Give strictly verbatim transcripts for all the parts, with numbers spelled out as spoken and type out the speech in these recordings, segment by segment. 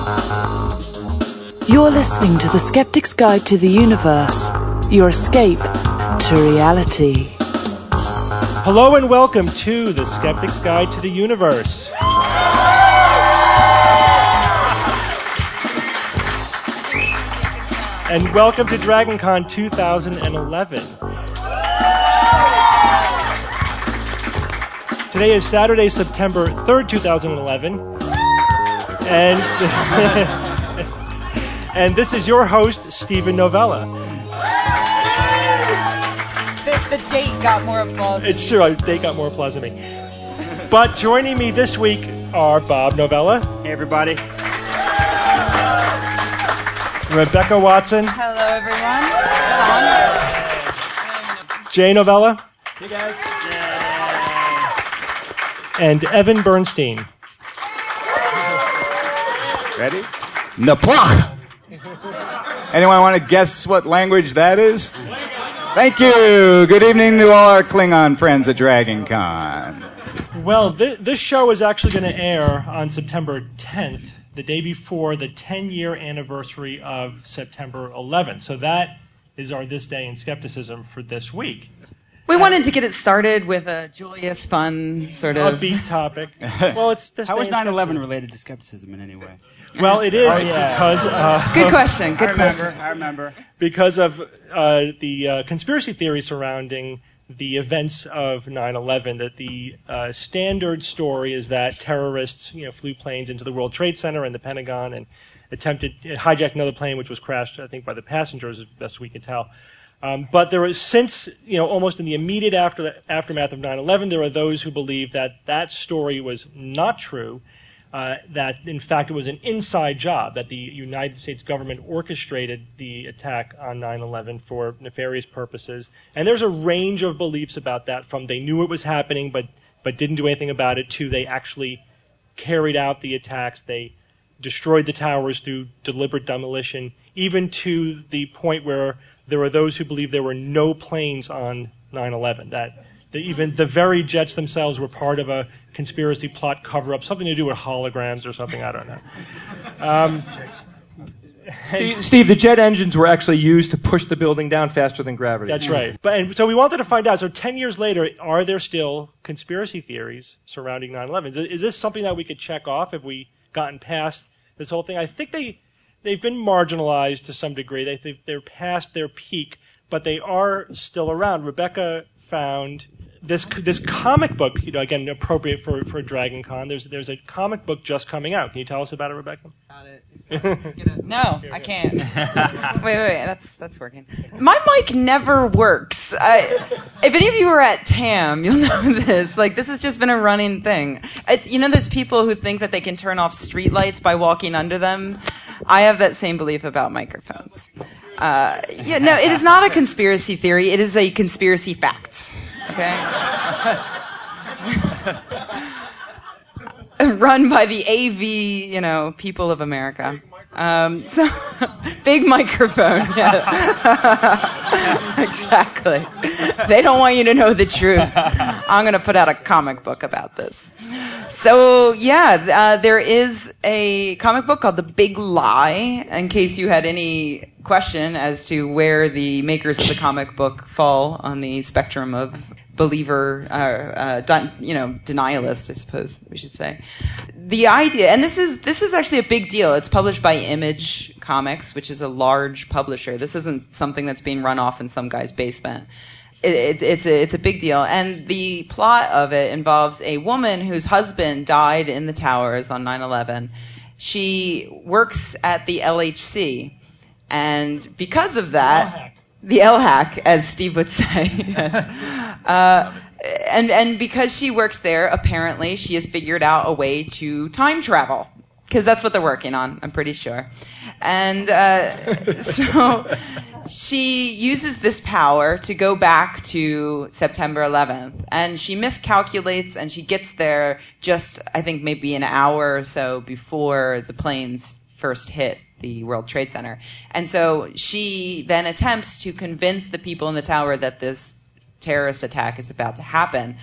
You're listening to The Skeptic's Guide to the Universe, your escape to reality. Hello and welcome to The Skeptic's Guide to the Universe. And welcome to DragonCon two thousand eleven. Today is Saturday, September third, two thousand eleven. And and this is your host, Stephen Novella. The, the date got more applause. It's true, the date got more applause than me. But joining me this week are Bob Novella. Hey, everybody. Rebecca Watson. Hello, everyone. Hello. Jay Novella. Hey, guys. And Evan Bernstein. Ready? Naplach. Anyone want to guess what language that is? Thank you. Good evening to all our Klingon friends at DragonCon. Well, th- this show is actually going to air on September tenth, the day before the ten-year anniversary of September eleventh. So that is our This Day in Skepticism for this week. We wanted to get it started with a joyous, fun sort of upbeat topic. Well, it's this How day is in nine eleven skepticism. related to skepticism in any way? Well, it is Oh, yeah. because uh, Good question. Good I remember. question. I remember. because of uh, the uh, conspiracy theory surrounding the events of nine eleven. That the uh, standard story is that terrorists, you know, flew planes into the World Trade Center and the Pentagon and attempted hijacked another plane, which was crashed, I think, by the passengers, as best we can tell. Um, but there was, since, you know, almost in the immediate after, aftermath of nine eleven, there are those who believe that that story was not true, uh, that, in fact, it was an inside job, that the United States government orchestrated the attack on nine eleven for nefarious purposes. And there's a range of beliefs about that, from they knew it was happening but, but didn't do anything about it, to they actually carried out the attacks, they destroyed the towers through deliberate demolition, even to the point where there were those who believed there were no planes on nine eleven, that the, even the very jets themselves were part of a conspiracy plot cover-up, something to do with holograms or something, I don't know. Um, Steve, Steve, the jet engines were actually used to push the building down faster than gravity. That's right. But and so we wanted to find out, so ten years later, are there still conspiracy theories surrounding nine eleven? Is, is this something that we could check off if we gotten past this whole thing? I think they... They've been marginalized to some degree. They, they, they're past their peak, but they are still around. Rebecca found this this comic book, you know, again, appropriate for, for DragonCon. There's there's a comic book just coming out. Can you tell us about it, Rebecca? Got it. No, I can't. wait, wait, wait. That's that's working. My mic never works. I, if any of you were at T A M, you'll know this. Like, this has just been a running thing. It's, you know, those people who think that they can turn off streetlights by walking under them. I have that same belief about microphones. Uh, yeah, no, it is not a conspiracy theory. It is a conspiracy fact. Okay. Run by the A V, you know, people of America. Um, so, big microphone. Yeah. Exactly. They don't want you to know the truth. I'm going to put out a comic book about this. So, yeah, uh, there is a comic book called The Big Lie, in case you had any question as to where the makers of the comic book fall on the spectrum of believer, uh, uh, di- you know, denialist, I suppose we should say. The idea, and this is this is actually a big deal. It's published by Image Comics, which is a large publisher. This isn't something that's being run off in some guy's basement. It, it, it's a it's a big deal, and the plot of it involves a woman whose husband died in the towers on nine eleven. She works at the L H C, and because of that, the L HAC, as Steve would say, yes. uh, and and because she works there, apparently she has figured out a way to time travel. Because that's what they're working on, I'm pretty sure. And uh, so she uses this power to go back to September eleventh. And she miscalculates, and she gets there just, I think, maybe an hour or so before the planes first hit the World Trade Center. And so she then attempts to convince the people in the tower that this terrorist attack is about to happen.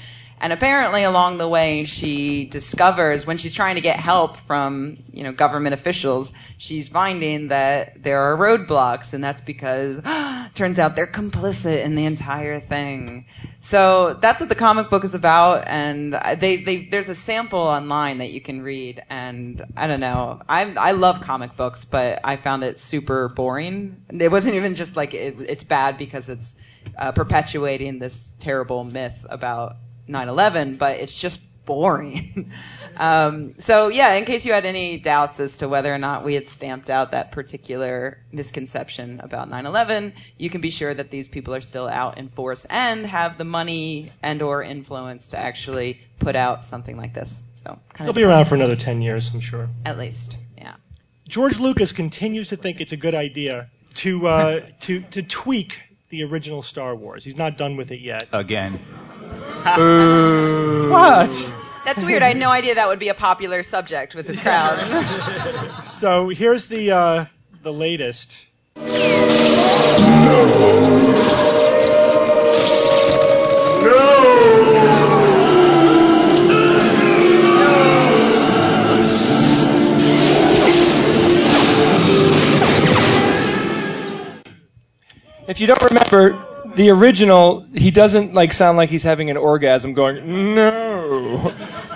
And apparently along the way she discovers, when she's trying to get help from, you know, government officials, she's finding that there are roadblocks, and that's because turns out they're complicit in the entire thing. So that's what the comic book is about, and they, they there's a sample online that you can read, and I don't know, I I love comic books, but I found it super boring. It wasn't even just like it, it's bad because it's uh, perpetuating this terrible myth about nine eleven, but it's just boring. um, so yeah, in case you had any doubts as to whether or not we had stamped out that particular misconception about nine eleven, you can be sure that these people are still out in force and have the money and or influence to actually put out something like this. So they'll be around for another ten years, I'm sure. At least, yeah. George Lucas continues to think it's a good idea to uh, to to tweak the original Star Wars. He's not done with it yet. Again. Ooh. What? That's weird. I had no idea that would be a popular subject with this crowd. So here's the uh, the latest. If you don't remember, the original, he doesn't like sound like he's having an orgasm going, no.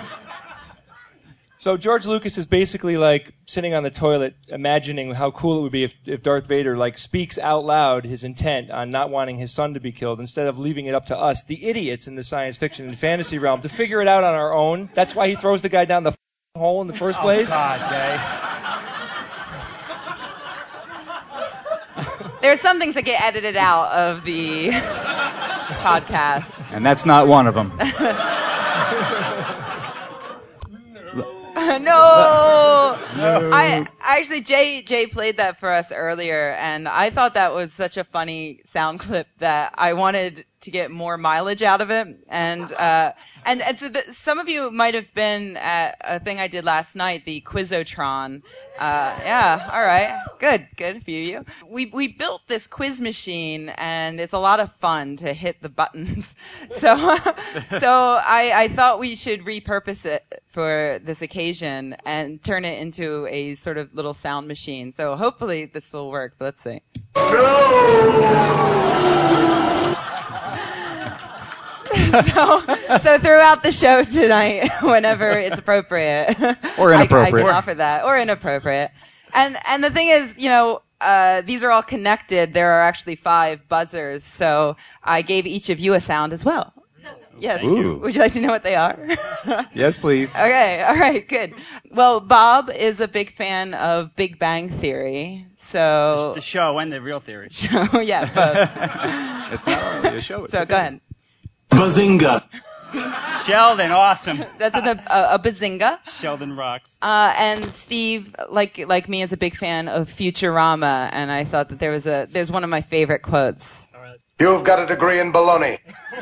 So George Lucas is basically like sitting on the toilet imagining how cool it would be if, if Darth Vader like speaks out loud his intent on not wanting his son to be killed instead of leaving it up to us, the idiots in the science fiction and fantasy realm, to figure it out on our own. That's why he throws the guy down the hole in the first place. Oh, God, Jay. There's some things that get edited out of the podcast. And that's not one of them. no. no. I actually Jay Jay played that for us earlier, and I thought that was such a funny sound clip that I wanted to get more mileage out of it. And uh, and and so the, some of you might have been at a thing I did last night, the Quizotron. Uh, yeah, all right, good, good, a few of you. We we built this quiz machine, and it's a lot of fun to hit the buttons. So so I I thought we should repurpose it for this occasion and turn it into a sort of little sound machine. So hopefully this will work. But let's see. so, so throughout the show tonight, whenever it's appropriate, or inappropriate, I, I can offer that, or inappropriate. And and the thing is, you know, uh, these are all connected. There are actually five buzzers, so I gave each of you a sound as well. Yes. Ooh. Would you like to know what they are? Yes, please. Okay. All right. Good. Well, Bob is a big fan of Big Bang Theory, so the show and the real theory. Show, yeah, both. It's not really a show. It's so a go ahead. Bazinga. Sheldon, awesome. That's an, a, a bazinga. Sheldon rocks. Uh, and Steve, like like me, is a big fan of Futurama, and I thought that there was a there's one of my favorite quotes. You've got a degree in baloney.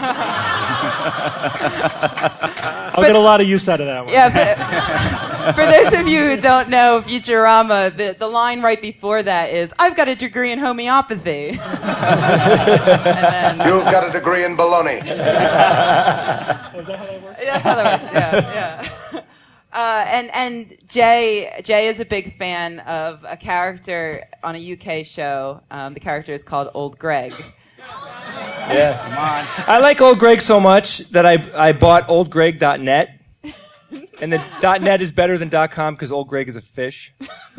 I'll get a lot of use out of that one. Yeah, but for those of you who don't know Futurama, the, the line right before that is, I've got a degree in homeopathy. And then, You've got a degree in baloney. Is that how that works? That's how that works, yeah, yeah. Uh, and and Jay Jay is a big fan of a character on a U K show. Um, the character is called Old Greg. Yeah. Come on. I like Old Greg so much that I I bought old greg dot net. And the .net is better than .com because Old Greg is a fish.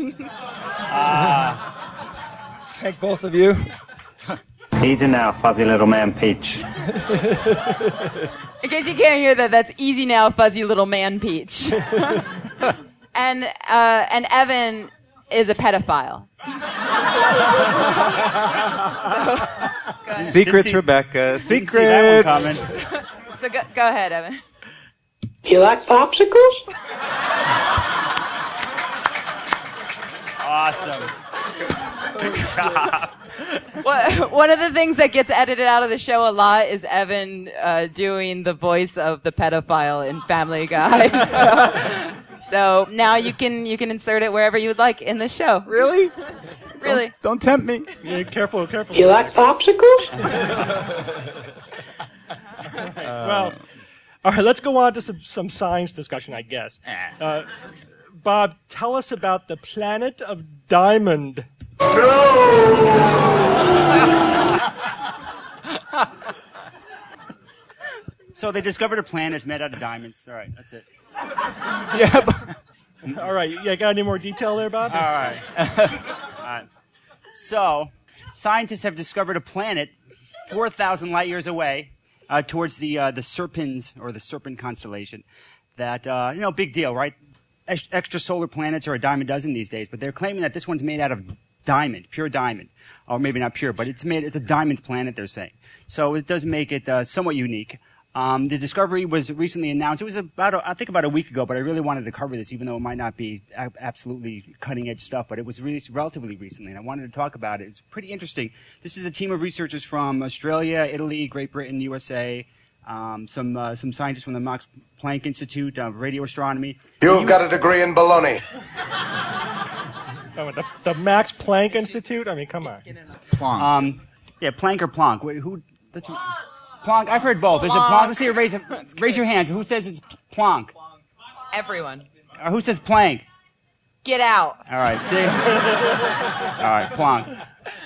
Ah. Thank both of you. Easy now, fuzzy little man Peach. In case you can't hear that, that's easy now, fuzzy little man Peach. and uh, and Evan is a pedophile. so, Secrets, see, Rebecca. Secrets. See that one coming. so go, go ahead, Evan. You like popsicles? Awesome. Good job. Well, one of the things that gets edited out of the show a lot is Evan uh, doing the voice of the pedophile in Family Guy. So, so now you can you can insert it wherever you would like in the show. Really? Really? Don't, don't tempt me. Yeah, careful, careful. You like popsicles? Right, well, All right, let's go on to some, some science discussion, I guess. Uh, Bob, tell us about the planet of Diamond. So they discovered a planet that's made out of diamonds. All right, that's it. Yeah. But, all right. Yeah, got any more detail there, Bob? All right. All right. So scientists have discovered a planet four thousand light years away uh, towards the uh, the Serpens, or the Serpent constellation. That, uh, you know, big deal, right? Ex- extrasolar planets are a dime a dozen these days, but they're claiming that this one's made out of diamond, pure diamond. Or maybe not pure, but it's made, it's a diamond planet, they're saying. So it does make it uh, somewhat unique. Um, the discovery was recently announced. It was about, a, I think about a week ago, but I really wanted to cover this, even though it might not be a- absolutely cutting-edge stuff, but it was released relatively recently, and I wanted to talk about it. It's pretty interesting. This is a team of researchers from Australia, Italy, Great Britain, U S A, um, some uh, some scientists from the Max Planck Institute of Radio Astronomy. You've got a degree in baloney. Oh, the, the Max Planck Institute? I mean, come on. Planck. Um, yeah, Planck or Planck. Wait, who? That's Planck. I've heard both. Is it Planck? Let's see you raise, raise your hands. Who says it's Planck? Everyone. Or who says Planck? Get out. All right, see? All right, Planck.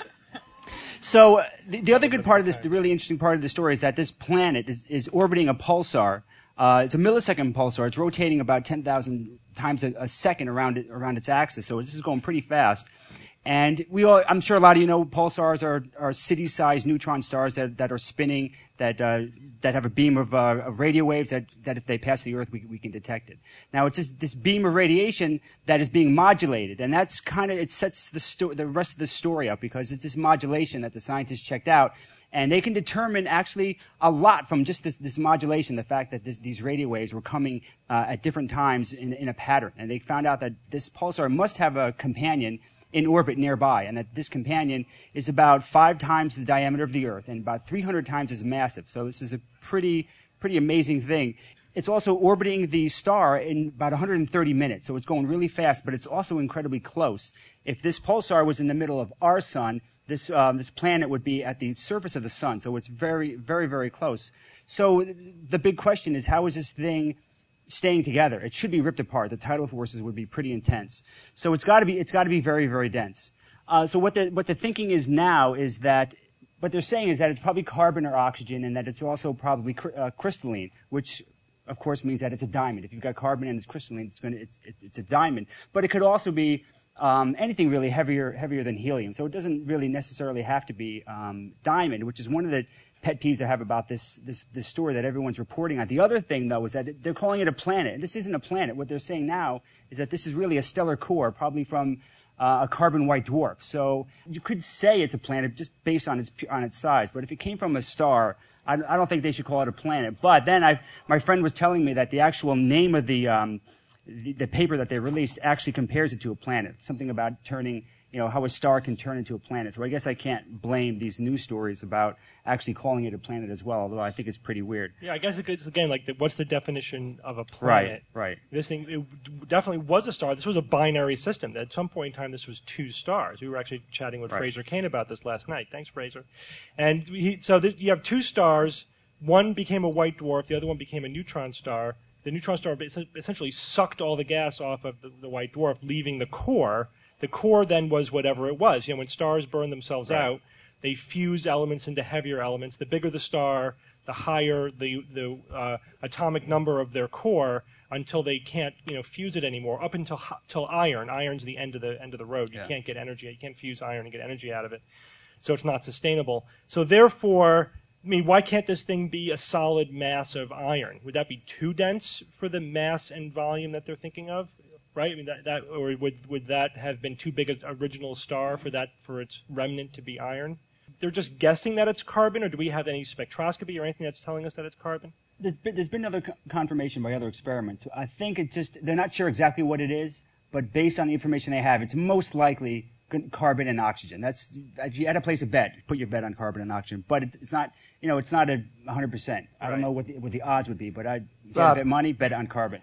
So uh, the, the other good part of this, the really interesting part of the story is that this planet is, is orbiting a pulsar. Uh, it's a millisecond pulsar. It's rotating about ten thousand times a, a second around it, around its axis. So this is going pretty fast. And we all, I'm sure a lot of you know pulsars are, are city-sized neutron stars that, that are spinning, that uh, that have a beam of, uh, of radio waves that, that if they pass the Earth, we, we can detect it. Now, it's just this beam of radiation that is being modulated, and that's kind of, it sets the, sto- the rest of the story up, because it's this modulation that the scientists checked out, and they can determine actually a lot from just this, this modulation, the fact that this, these radio waves were coming uh, at different times in, in a pattern. And they found out that this pulsar must have a companion in orbit nearby, and that this companion is about five times the diameter of the Earth and about three hundred times as massive. So this is a pretty, pretty amazing thing. It's also orbiting the star in about one hundred thirty minutes, so it's going really fast, but it's also incredibly close. If this pulsar was in the middle of our sun, this um, this planet would be at the surface of the sun, so it's very, very, very close. So the big question is, how is this thing staying together? It should be ripped apart. The tidal forces would be pretty intense. So it's got to be it's got to be very, very dense. Uh, so what the what the thinking is now is that what they're saying is that it's probably carbon or oxygen, and that it's also probably cr- uh, crystalline, which of course means that it's a diamond. If you've got carbon and it's crystalline, it's going to it's, it, it's a diamond. But it could also be um, anything really heavier heavier than helium. So it doesn't really necessarily have to be um, diamond, which is one of the pet peeves I have about this, this this story that everyone's reporting on. The other thing, though, is that they're calling it a planet. And this isn't a planet. What they're saying now is that this is really a stellar core, probably from uh, a carbon white dwarf. So you could say it's a planet just based on its on its size. But if it came from a star, I, I don't think they should call it a planet. But then I, my friend was telling me that the actual name of the, um, the the paper that they released actually compares it to a planet. Something about turning, you know, how a star can turn into a planet. So I guess I can't blame these news stories about actually calling it a planet as well, although I think it's pretty weird. Yeah, I guess it's, again, like, the, what's the definition of a planet? Right, right. This thing, it definitely was a star. This was a binary system. At some point in time, this was two stars. We were actually chatting with Right. Fraser Kane about this last night. Thanks, Fraser. And he, so this, you have two stars. One became a white dwarf. The other one became a neutron star. The neutron star essentially sucked all the gas off of the, the white dwarf, leaving the core. The core then was whatever it was. You know, when stars burn themselves Right. out, they fuse elements into heavier elements. The bigger the star, the higher the the uh, atomic number of their core, until they can't, you know, fuse it anymore. Up until till iron. Iron's the end of the end of the road. You Yeah. can't get energy. You can't fuse iron and get energy out of it. So it's not sustainable. So therefore, I mean, why can't this thing be a solid mass of iron? Would that be too dense for the mass and volume that they're thinking of? Right? I mean, that, that or would would that have been too big an original star for that for its remnant to be iron? They're just guessing that it's carbon, or do we have any spectroscopy or anything that's telling us that it's carbon? There's been, there's been other co- confirmation by other experiments. I think it's just, they're not sure exactly what it is, but based on the information they have, it's most likely g- carbon and oxygen. That's, if you had to place a bet, put your bet on carbon and oxygen. But it, it's not, you know, it's not a one hundred percent. I Right. don't know what the, what the odds would be, but I'd, if you Bob. had to bet money, bet on carbon.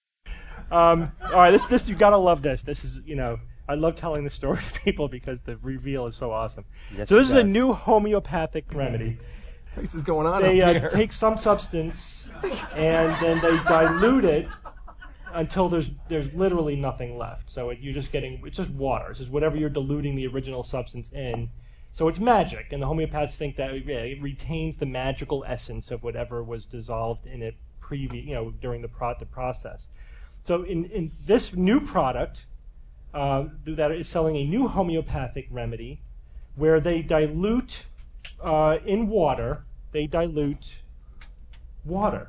Um, all right, this this you gotta love this. This is, you know, I love telling the story to people because the reveal is so awesome. Yes, so this it is a does. new homeopathic remedy. This is going on They up uh, here. take some substance and then they dilute it until there's there's literally nothing left. So it, you're just getting it's just water. It's just whatever you're diluting the original substance in. So it's magic, and the homeopaths think that yeah, it retains the magical essence of whatever was dissolved in it previous, you know, during the pro- the process. So in in this new product uh, that is selling a new homeopathic remedy, where they dilute uh, in water, they dilute water.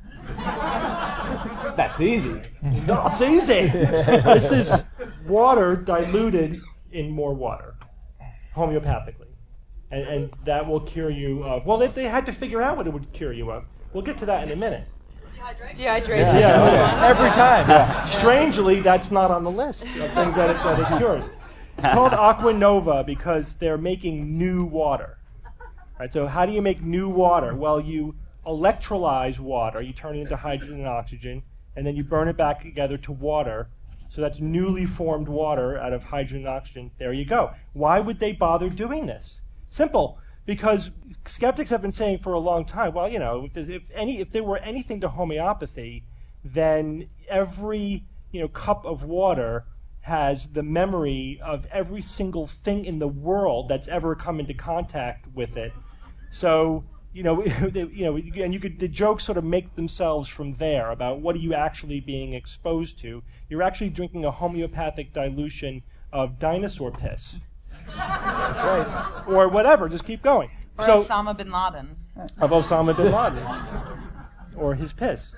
That's easy. No, it's easy. This is water diluted in more water, homeopathically, and, and that will cure you of. Well, they, they had to figure out what it would cure you of. We'll get to that in a minute. Dehydration. Yeah, yeah. Every time. Yeah. Strangely, that's not on the list of things that it, that it cures. It's called Aqua Nova because they're making new water. Right. So how do you make new water? Well, you electrolyze water. You turn it into hydrogen and oxygen, and then you burn it back together to water. So that's newly formed water out of hydrogen and oxygen. There you go. Why would they bother doing this? Simple. Because skeptics have been saying for a long time, well, you know, if, if any, if there were anything to homeopathy, then every, you know, cup of water has the memory of every single thing in the world that's ever come into contact with it. So, you know, you know, and you could the jokes sort of make themselves from there about what are you actually being exposed to. You're actually drinking a homeopathic dilution of dinosaur piss. That's right. Or whatever, just keep going. Or so, Osama bin Laden. Of Osama bin Laden. Or his piss.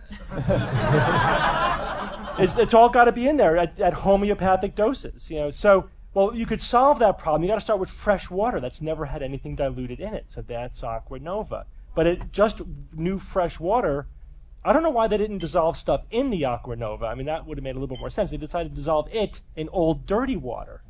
it's, it's all got to be in there at, at homeopathic doses, you know. So, well, you could solve that problem. You got to start with fresh water that's never had anything diluted in it. So that's Aqua Nova. But it just new fresh water. I don't know why they didn't dissolve stuff in the Aqua Nova. I mean, that would have made a little bit more sense. They decided to dissolve it in old dirty water.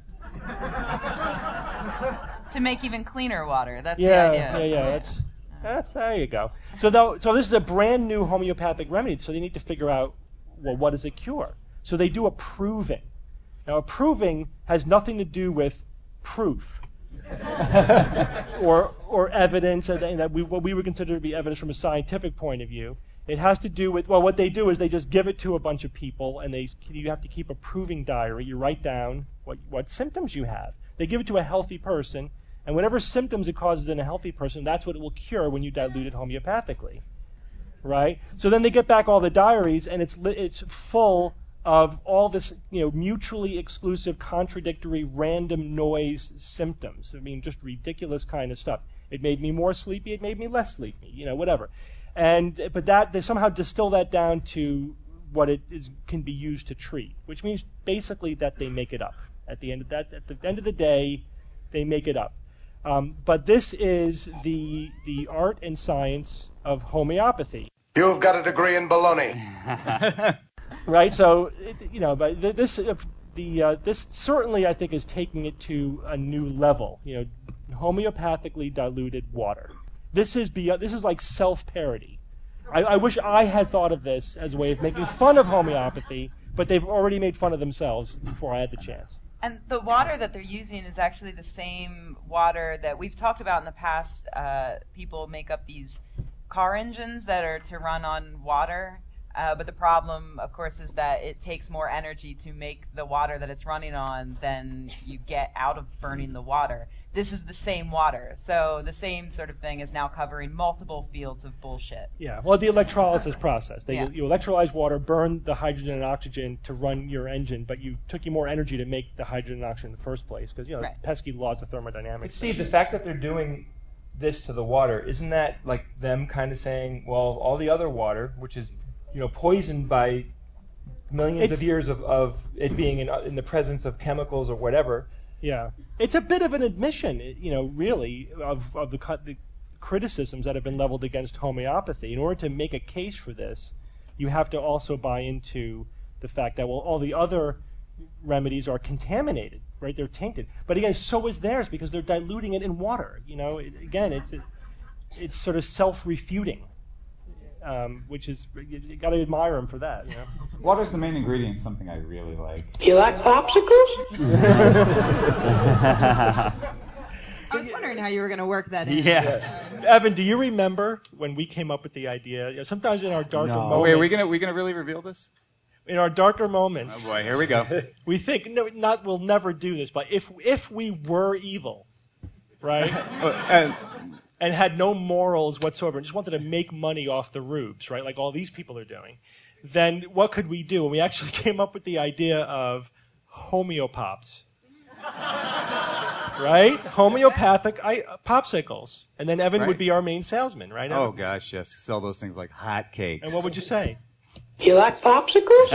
To make even cleaner water. That's yeah, the idea. Yeah, yeah, that's that's there you go. So though, so this is a brand new homeopathic remedy. So they need to figure out, well, what does it cure? So they do a proving. Now, a proving has nothing to do with proof or or evidence that we what we would consider to be evidence from a scientific point of view. It has to do with, well, what they do is they just give it to a bunch of people, and they you have to keep a proving diary. You write down what what symptoms you have. They give it to a healthy person, and whatever symptoms it causes in a healthy person, that's what it will cure when you dilute it homeopathically, right? So then they get back all the diaries, and it's it's full of all this, you know, mutually exclusive, contradictory, random noise symptoms. I mean, just ridiculous kind of stuff. It made me more sleepy. It made me less sleepy. You know, whatever. And but that they somehow distill that down to what it is can be used to treat, which means basically that they make it up. At the end of that, at the end of the day, they make it up. Um, but this is the the art and science of homeopathy. You've got a degree in baloney. Right. So it, you know, but th- this uh, the uh, this certainly I think is taking it to a new level. You know, homeopathically diluted water. This is beyond, this is like self-parody. I, I wish I had thought of this as a way of making fun of homeopathy, but they've already made fun of themselves before I had the chance. And the water that they're using is actually the same water that we've talked about in the past. Uh, people make up these car engines that are to run on water. Uh, but the problem, of course, is that it takes more energy to make the water that it's running on than you get out of burning the water. This is the same water. So the same sort of thing is now covering multiple fields of bullshit. Yeah, well, the electrolysis process. They, yeah. You electrolyze water, burn the hydrogen and oxygen to run your engine, but you took you more energy to make the hydrogen and oxygen in the first place because, you know, right. pesky laws of thermodynamics. But Steve, the fact that they're doing this to the water, isn't that like them kind of saying, well, all the other water, which is, you know, poisoned by millions it's, of years of, of it being in, in the presence of chemicals or whatever. Yeah, it's a bit of an admission, you know, really, of, of the, the criticisms that have been leveled against homeopathy. In order to make a case for this, you have to also buy into the fact that, well, all the other remedies are contaminated, right? They're tainted. But again, so is theirs because they're diluting it in water. You know, it, again, it's it, it's sort of self-refuting. Um, which is, you, you got to admire him for that, you know. Water's the main ingredient, something I really like. You like popsicles? I was wondering how you were going to work that in. Yeah. Evan, do you remember when we came up with the idea? You know, sometimes in our darker No. moments. Oh, wait, are we gonna we gonna really reveal this? In our darker moments. Oh boy, here we go. We think no, not we'll never do this, but if if we were evil, right, and, and had no morals whatsoever, and just wanted to make money off the rubes, right, like all these people are doing, then what could we do? And we actually came up with the idea of homeopops. Right? Homeopathic I, uh, popsicles. And then Evan Right. would be our main salesman, right? oh Evan? gosh, yes, sell those things like hotcakes. And what would you say? You like popsicles?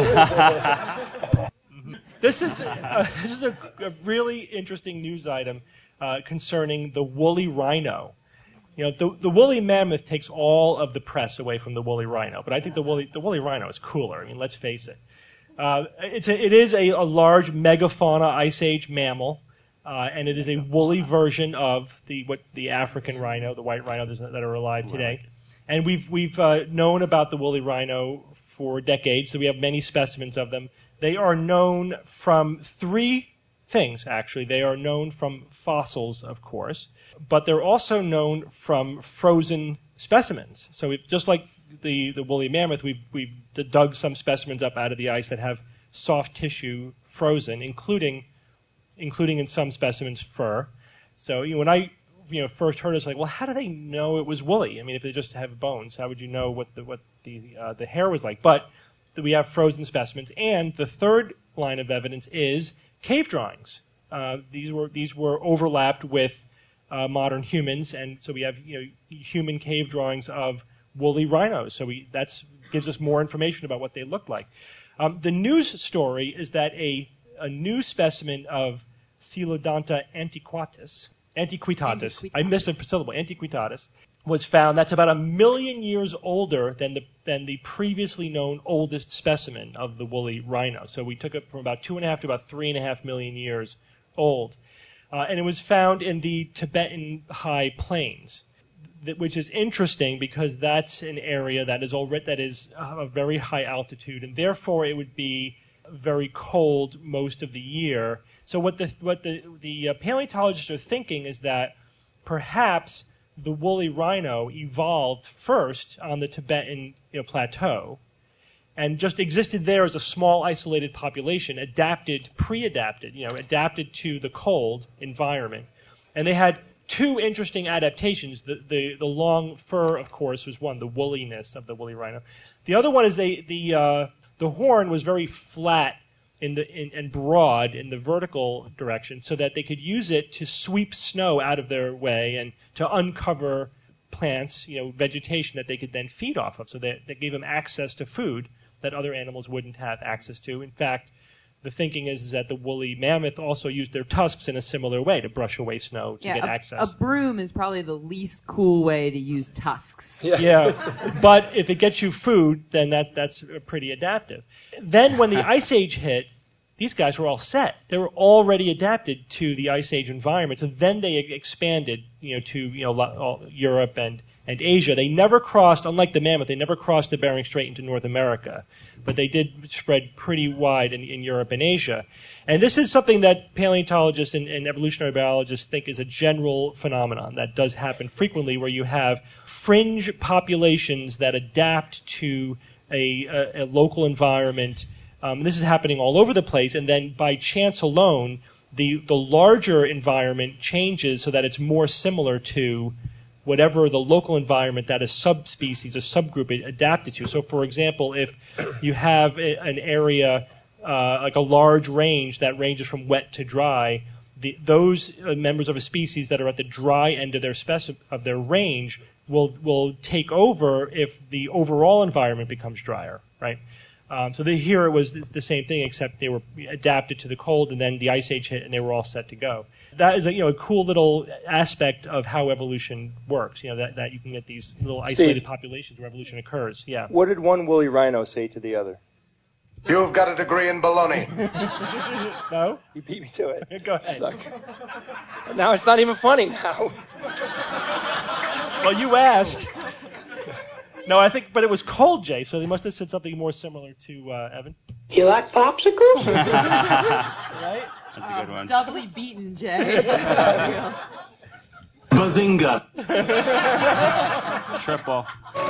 This is uh, this is a, a really interesting news item uh, concerning the woolly rhino. You know, the, the woolly mammoth takes all of the press away from the woolly rhino, but I think the woolly the woolly rhino is cooler. I mean, let's face it. Uh, it's a, it is a, a large megafauna ice age mammal, uh, and it is a woolly version of the what the African rhino, the white rhino that are alive today. And we've we've uh, known about the woolly rhino for decades, so we have many specimens of them. They are known from three things, actually. They are known from fossils, of course, but they're also known from frozen specimens. So we've, just like the, the woolly mammoth, we've, we've dug some specimens up out of the ice that have soft tissue frozen, including including in some specimens fur. So you know, when I you know first heard it, it's like, well, how do they know it was woolly? I mean, if they just have bones, how would you know what the what the uh, the hair was like? But we have frozen specimens, and the third line of evidence is cave drawings. Uh, these were these were overlapped with uh, modern humans, and so we have you know human cave drawings of woolly rhinos. So we that's gives us more information about what they looked like. Um, the news story is that a a new specimen of Coelodonta antiquatus, antiquitatis, I missed a syllable, antiquitatis, was found. That's about a million years older than the than the previously known oldest specimen of the woolly rhino. So we took it from about two and a half to about three and a half million years old, uh, and it was found in the Tibetan High Plains, th- which is interesting because that's an area that is already that is uh, a very high altitude, and therefore it would be very cold most of the year. So what the what the the uh, paleontologists are thinking is that perhaps the woolly rhino evolved first on the Tibetan you know, plateau and just existed there as a small isolated population, adapted, pre-adapted, you know, adapted to the cold environment. And they had two interesting adaptations. The, the, the long fur, of course, was one, the woolliness of the woolly rhino. The other one is they, the, uh, the horn was very flat in the, in, and broad in the vertical direction so that they could use it to sweep snow out of their way and to uncover plants, you know, vegetation that they could then feed off of. So that, that gave them access to food that other animals wouldn't have access to. In fact, the thinking is, is that the woolly mammoth also used their tusks in a similar way to brush away snow to yeah, get a, access. A broom is probably the least cool way to use tusks. Yeah. yeah, but if it gets you food, then that that's pretty adaptive. Then when the Ice Age hit, these guys were all set. They were already adapted to the Ice Age environment. So then they expanded, you know, to you know Europe and and Asia. They never crossed, unlike the mammoth, they never crossed the Bering Strait into North America, but they did spread pretty wide in, in Europe and Asia. And this is something that paleontologists and, and evolutionary biologists think is a general phenomenon that does happen frequently, where you have fringe populations that adapt to a, a, a local environment. Um, this is happening all over the place, and then by chance alone, the the larger environment changes so that it's more similar to whatever the local environment that a subspecies, a subgroup adapted to. So, for example, if you have a, an area uh, like a large range that ranges from wet to dry, the, those uh, members of a species that are at the dry end of their speci- of their range will will take over if the overall environment becomes drier, right? Um, so the, here it was the same thing, except they were adapted to the cold, and then the Ice Age hit, and they were all set to go. That is a, you know, a cool little aspect of how evolution works. You know, that, that you can get these little isolated Steve, populations where evolution occurs. Yeah. What did one woolly rhino say to the other? You've got a degree in baloney. No? You beat me to it. Go ahead. Suck. Now it's not even funny now. Well, you asked. No, I think, but it was cold, Jay, so they must have said something more similar to uh, Evan. You like popsicles? Right? That's a good one. Doubly beaten, Jay. Bazinga. Triple.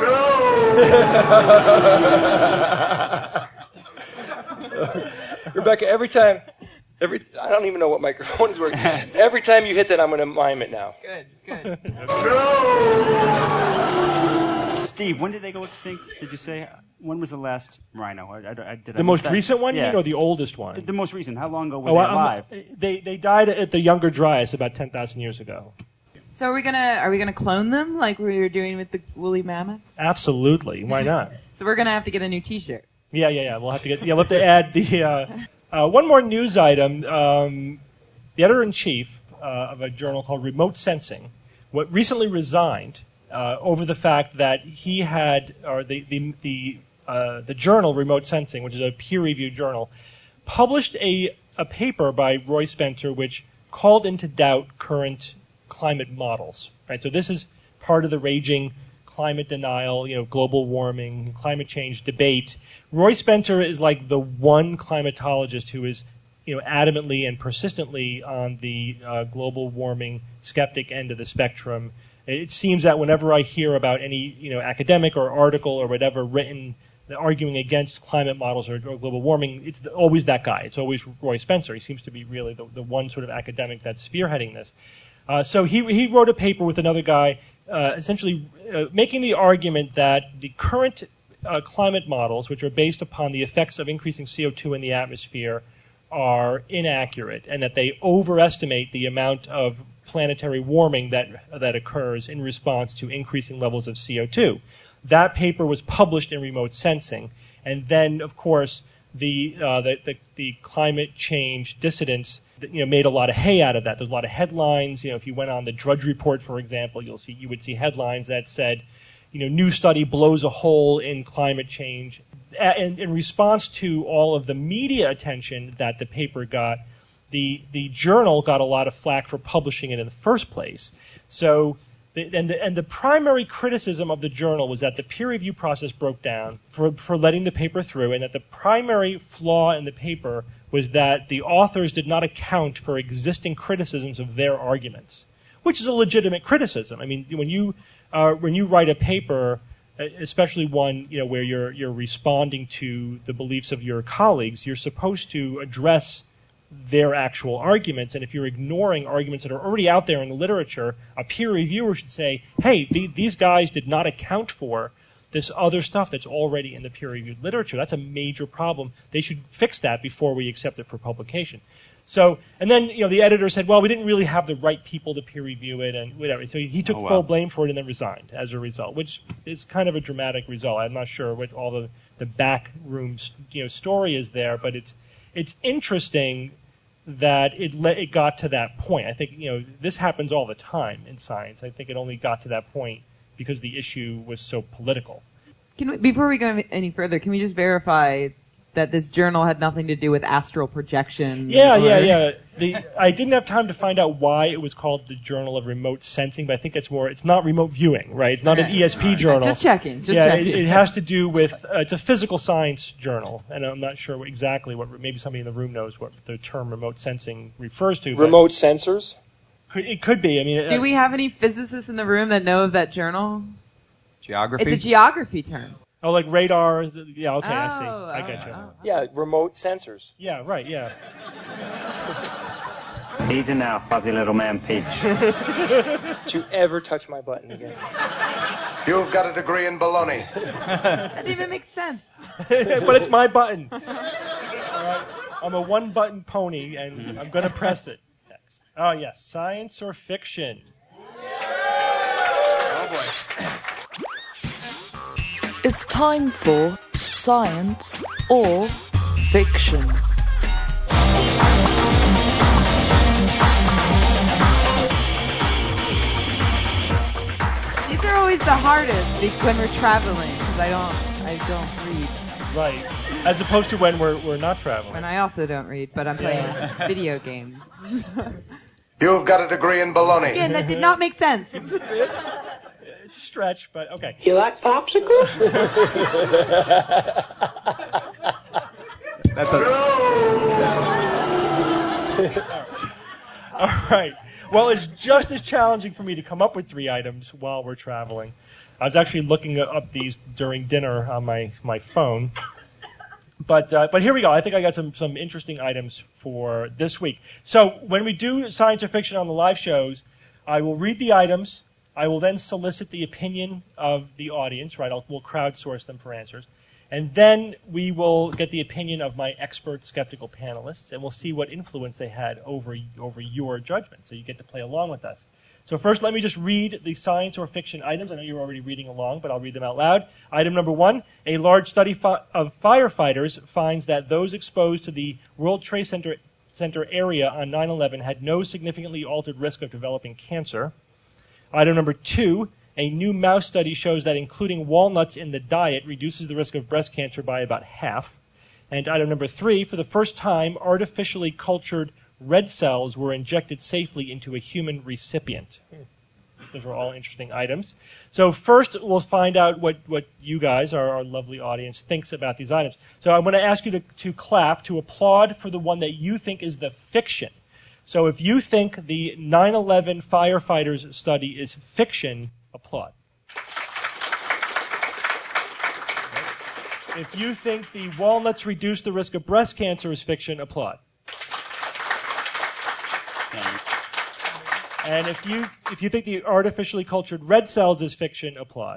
Rebecca, every time, every I don't even know what microphone is working. Every time you hit that, I'm going to mime it now. Good, good. Steve, when did they go extinct? Did you say? When was the last rhino? I, I, I, did I The miss most that? recent one, Yeah. you know, the oldest one? The, the most recent. How long ago were Oh, they I'm- alive? They they died at the Younger Dryas about ten thousand years ago. So are we gonna are we gonna clone them like we were doing with the woolly mammoths? Absolutely. Why not? So we're gonna have to get a new T-shirt. Yeah, yeah, yeah. We'll have to get. Yeah, we'll have to add the uh, uh, one more news item. Um, the editor-in-chief uh, of a journal called Remote Sensing, what recently resigned uh, over the fact that he had, or the the the uh, the journal Remote Sensing, which is a peer-reviewed journal, published a a paper by Roy Spencer which called into doubt current climate models. Right. So this is part of the raging climate denial, you know, global warming, climate change debate. Roy Spencer is like the one climatologist who is, you know, adamantly and persistently on the uh, global warming skeptic end of the spectrum. It seems that whenever I hear about any, you know, academic or article or whatever written arguing against climate models or, or global warming, it's the, always that guy. It's always Roy Spencer. He seems to be really the, the one sort of academic that's spearheading this. Uh, so he he wrote a paper with another guy, uh, essentially uh, making the argument that the current uh, climate models, which are based upon the effects of increasing C O two in the atmosphere, are inaccurate, and that they overestimate the amount of planetary warming that that occurs in response to increasing levels of C O two. That paper was published in Remote Sensing, and then, of course, the uh, the, the the climate change dissidents, you know, made a lot of hay out of that. There's a lot of headlines. You know, if you went on the Drudge Report, for example, you'll see you would see headlines that said, you know, new study blows a hole in climate change. In, in response to all of the media attention that the paper got, the the journal got a lot of flack for publishing it in the first place. So. And the, and the primary criticism of the journal was that the peer review process broke down for, for letting the paper through, and that the primary flaw in the paper was that the authors did not account for existing criticisms of their arguments, which is a legitimate criticism. I mean, when you uh, when you write a paper, especially one, you know, where you're you're responding to the beliefs of your colleagues, you're supposed to address their actual arguments, and if you're ignoring arguments that are already out there in the literature, a peer reviewer should say, hey, the, these guys did not account for this other stuff that's already in the peer-reviewed literature. That's a major problem. They should fix that before we accept it for publication. So, and then, you know, the editor said, well, we didn't really have the right people to peer review it and whatever. So he took Oh, wow. full blame for it and then resigned as a result, which is kind of a dramatic result. I'm not sure what all the, the back room, you know, story is there, but it's, it's interesting that it le- it got to that point. I think, you know, this happens all the time in science. I think it only got to that point because the issue was so political. Can we, before we go any further, can we just verify that this journal had nothing to do with astral projection? Yeah, or... yeah, yeah. The I didn't have time to find out why it was called the Journal of Remote Sensing, but I think it's more, it's not remote viewing, right? It's not an Okay. E S P journal. Just checking, just yeah, checking. it, it has to do with, uh, it's a physical science journal, and I'm not sure what, exactly what, maybe somebody in the room knows what the term remote sensing refers to. but Remote sensors? could- It could be. I mean, Do uh, we have any physicists in the room that know of that journal? Geography? It's a geography term. Oh, like radar? is it- Yeah, okay, I see. Oh, I oh, get you. oh. Yeah, remote sensors. Yeah, right, yeah. Easy now, fuzzy little man Peach. Don't you ever touch my button again. You've got a degree in baloney. That didn't even make sense. But it's my button. All right. I'm a one-button pony, and I'm going to press it. Next. Oh, yes. Science or fiction? Oh boy. It's time for Science or Fiction. These are always the hardest be- when we're traveling because I don't I don't read. Right. As opposed to when we're we're not traveling. And I also don't read, but I'm playing Yeah. video games. You've got a degree in baloney. Again, that did not make sense. It's a stretch, but okay. You like popsicles? That's a, All All right. Well, it's just as challenging for me to come up with three items while we're traveling. I was actually looking up these during dinner on my, my phone. But uh, but here we go. I think I got some, some interesting items for this week. So when we do science or fiction on the live shows, I will read the items. I will then solicit the opinion of the audience, right? I'll, we'll crowdsource them for answers. And then we will get the opinion of my expert skeptical panelists, and we'll see what influence they had over over your judgment. So you get to play along with us. So first, let me just read the science or fiction items. I know you're already reading along, but I'll read them out loud. Item number one, a large study fi- of firefighters finds that those exposed to the World Trade Center, Center area on nine eleven had no significantly altered risk of developing cancer. Item number two, a new mouse study shows that including walnuts in the diet reduces the risk of breast cancer by about half. And item number three, for the first time, artificially cultured red cells were injected safely into a human recipient. Those are all interesting items. So first, we'll find out what, what you guys, our, our lovely audience, thinks about these items. So I'm going to ask you to, to clap, to applaud for the one that you think is the fiction. So if you think the nine eleven firefighters study is fiction, applaud. If you think the walnuts reduce the risk of breast cancer is fiction, applaud. And if you if you think the artificially cultured red cells is fiction, applaud.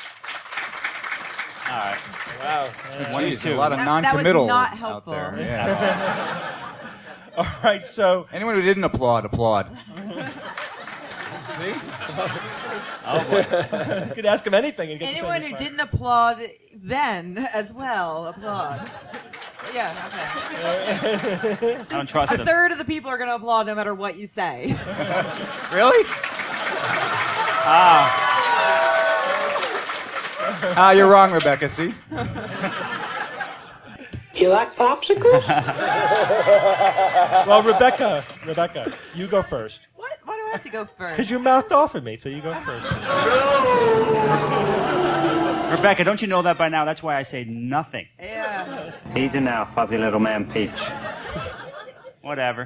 All right. Wow. Uh, Geez, a lot of that, non-committal that was not helpful. out there. Yeah. All right, so anyone who didn't applaud, applaud. See? Oh boy. You could ask him anything and get Anyone the who same didn't applaud then as well, applaud. Yeah, okay. I don't trust A him. third of the people are going to applaud no matter what you say. Really? Ah. Ah, you're wrong, Rebecca, see? You like popsicles? Well, Rebecca, Rebecca, you go first. What? Why do I have to go first? Because you mouthed off at me, so you go first. Rebecca, don't you know that by now? That's why I say nothing. Yeah. Easy now, fuzzy little man Peach. Whatever.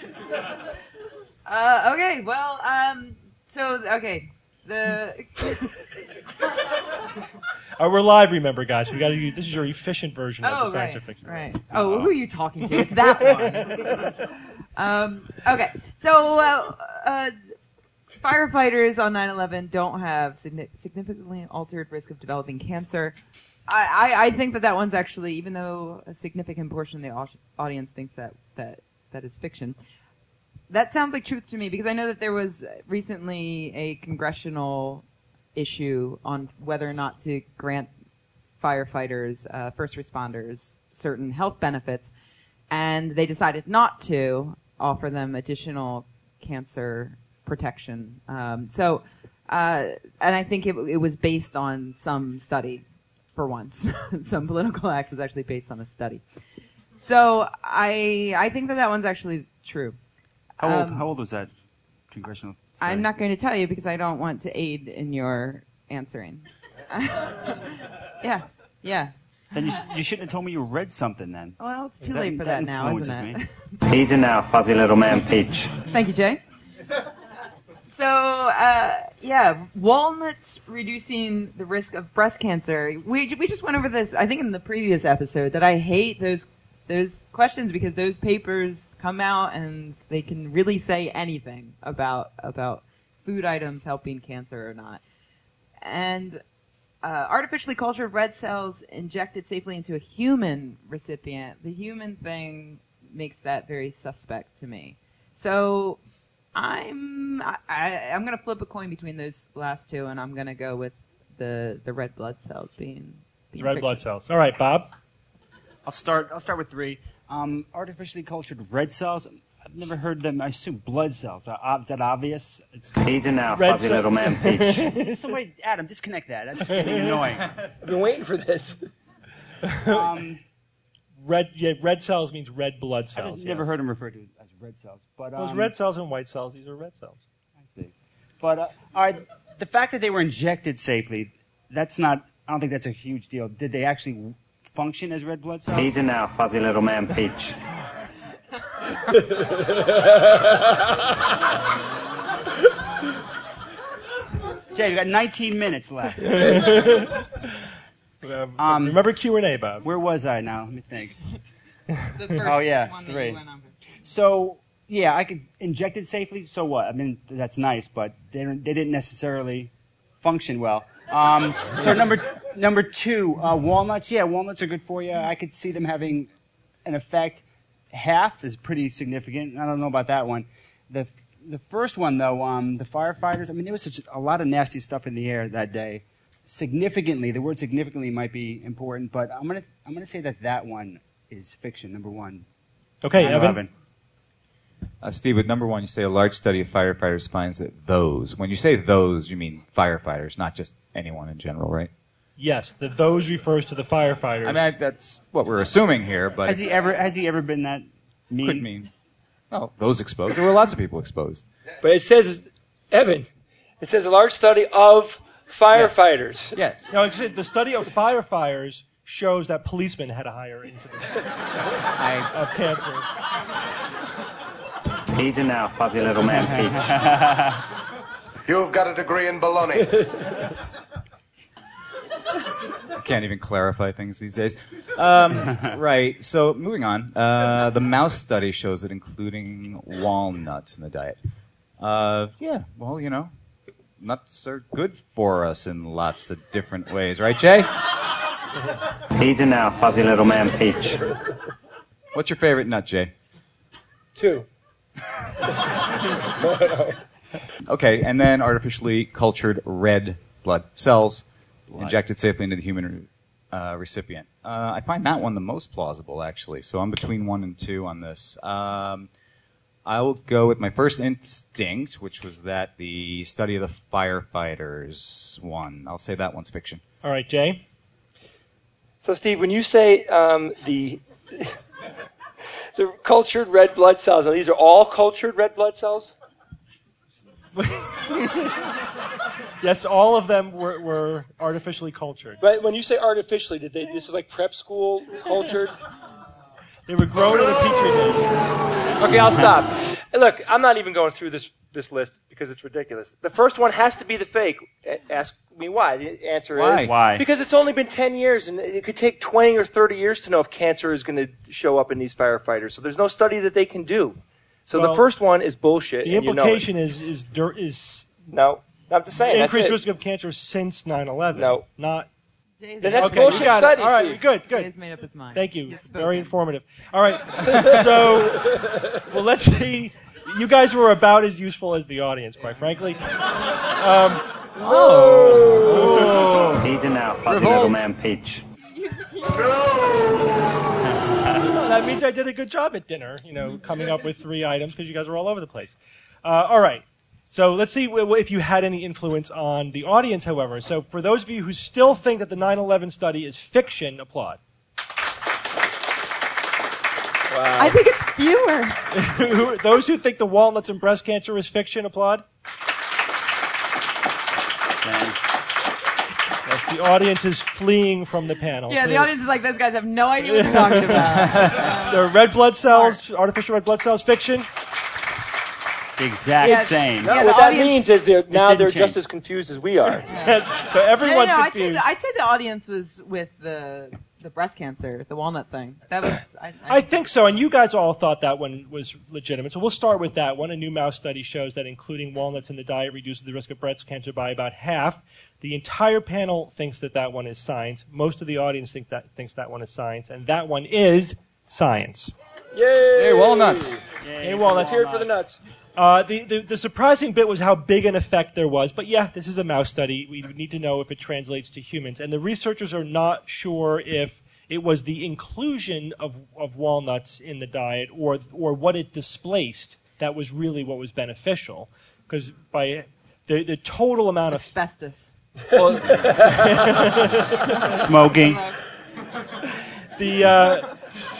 Uh, okay, well, um, so, okay. The Oh, we're live, remember, guys. We got to use this is your efficient version of oh, the science right, fiction. right. Oh, who are you talking to? It's that one. um, okay, so uh, uh, firefighters on nine eleven don't have signi- significantly altered risk of developing cancer. I, I, I think that that one's actually, even though a significant portion of the au- audience thinks that, that that is fiction, that sounds like truth to me, because I know that there was recently a congressional issue on whether or not to grant firefighters, uh, first responders, certain health benefits, and they decided not to offer them additional cancer protection. Um, so, uh, and I think it, it was based on some study, for once. Some political act was actually based on a study. So I I think that that one's actually true. How old, Um, how old was that congressional study? I'm not going to tell you because I don't want to aid in your answering. yeah, yeah. Then you, sh- you shouldn't have told me you read something then. Well, it's too That- late for that that, now, influences isn't it? me. Easy now, fuzzy little man Peach. Thank you, Jay. So, uh, yeah, walnuts reducing the risk of breast cancer. We we just went over this, I think, in the previous episode, that I hate those those questions because those papers come out and they can really say anything about about food items helping cancer or not. And uh, artificially cultured red cells injected safely into a human recipient. The human thing makes that very suspect to me. So I'm I, I, I'm gonna flip a coin between those last two, and I'm gonna go with the the red blood cells being, being Red fiction. blood cells. All right, Bob. I'll start. I'll start with three. Um, artificially cultured red cells. I've never heard them. I assume blood cells. Uh, is that obvious? It's Easy now, Red fuzzy cell- little man Peach. Somebody, Adam, disconnect that. That's getting annoying. I've been waiting for this. Um, Red yeah, red cells means red blood I've cells. never yes. heard them referred to as red cells. But um, Those red cells and white cells. These are red cells. I see. But uh, all right, the fact that they were injected safely, that's not. I don't think that's a huge deal. Did they actually function as red blood cells? Easy now, fuzzy little man Peach. Jay, we got nineteen minutes left. um, remember Q and A, Bob. Where was I now? Let me think. The first Oh, yeah, one that three. you went over. So, yeah, I could inject it safely. So what? I mean, that's nice, but they, don't- they didn't necessarily function well. Um, so number number two, uh, walnuts. Yeah, walnuts are good for you. I could see them having an effect. Half is pretty significant. I don't know about that one. The the first one though, um, the firefighters. I mean, there was such a lot of nasty stuff in the air that day. Significantly, the word significantly might be important, but I'm gonna I'm gonna say that that one is fiction. Number one. Okay, nine Evan. eleven. Uh, Steve, with number one, you say a large study of firefighters finds that those. When you say those, you mean firefighters, not just anyone in general, right? Yes, the those refers to the firefighters. I mean, I, that's what we're assuming here, but Has he ever has he ever been that mean? could mean. Oh, those exposed. There were lots of people exposed. But it says, Evan, it says a large study of firefighters. Yes. No, actually, the study of firefighters shows that policemen had a higher incidence I, of cancer. Easy now, fuzzy little man Peach. You've got a degree in baloney. I can't even clarify things these days. Um, right. So moving on. Uh, the mouse study shows that including walnuts in the diet. Uh, yeah. Well, you know, nuts are good for us in lots of different ways, right, Jay? Easy now, fuzzy little man Peach. What's your favorite nut, Jay? Two. Okay, and then artificially cultured red blood cells injected safely into the human uh, recipient. Uh, I find that one the most plausible, actually. So I'm between one and two on this. Um, I will go with my first instinct, which was that the study of the firefighters one. I'll say that one's fiction. All right, Jay. So, Steve, when you say um, the the cultured red blood cells, now these are all cultured red blood cells? Yes, all of them were, were artificially cultured. But when you say artificially, did they? This is like prep school cultured? They were grown in a petri dish. Okay, I'll stop. And look, I'm not even going through this this list because it's ridiculous. The first one has to be the fake. A- Ask me why. The answer Why? is Why? because it's only been ten years, and it could take twenty or thirty years to know if cancer is going to show up in these firefighters. So there's no study that they can do. So Well, the first one is bullshit. The and you know implication it. is is dir- is No, I'm just saying. That's increased it. risk of cancer since nine eleven. No. Not. Jay's Then that's Okay, bullshit you got study, it. All right, Steve. good, good. Jay's made up his mind. Thank you. You've Very spoken. informative. All right. So, well, let's see. You guys were about as useful as the audience, quite frankly. Um, Oh. Easy now, fuzzy Revolt. little man Peach. well, that means I did a good job at dinner, you know, coming up with three items because you guys were all over the place. Uh, all right. So let's see w- w- if you had any influence on the audience, however. So for those of you who still think that the nine eleven study is fiction, applaud. I think it's fewer. Who- those who think the walnuts and breast cancer is fiction, applaud. Yes, the audience is fleeing from the panel. Yeah, the Clearly. audience is like, those guys have no idea what they're talking about. The red blood cells, artificial red blood cells, fiction. The exact Yes. same. Yeah, what the that audience- means is they're now didn't they're change. just as confused as we are. Yes, so No, no, everyone's no, I'd say, confused. the, I'd say the audience was with the the breast cancer, the walnut thing. That was. I, I, I think so, and you guys all thought that one was legitimate. So we'll start with that one. A new mouse study shows that including walnuts in the diet reduces the risk of breast cancer by about half. The entire panel thinks that that one is science. Most of the audience think that thinks that one is science, and that one is science. Yay! Hey, walnuts. Hey, walnuts. Let's hear it for the nuts. Uh, the, the, the surprising bit was how big an effect there was. But yeah, this is a mouse study. We need to know if it translates to humans. And the researchers are not sure if it was the inclusion of, of walnuts in the diet or or what it displaced that was really what was beneficial. Because by the, the total amount of... asbestos. Well, Smoking. the... Uh,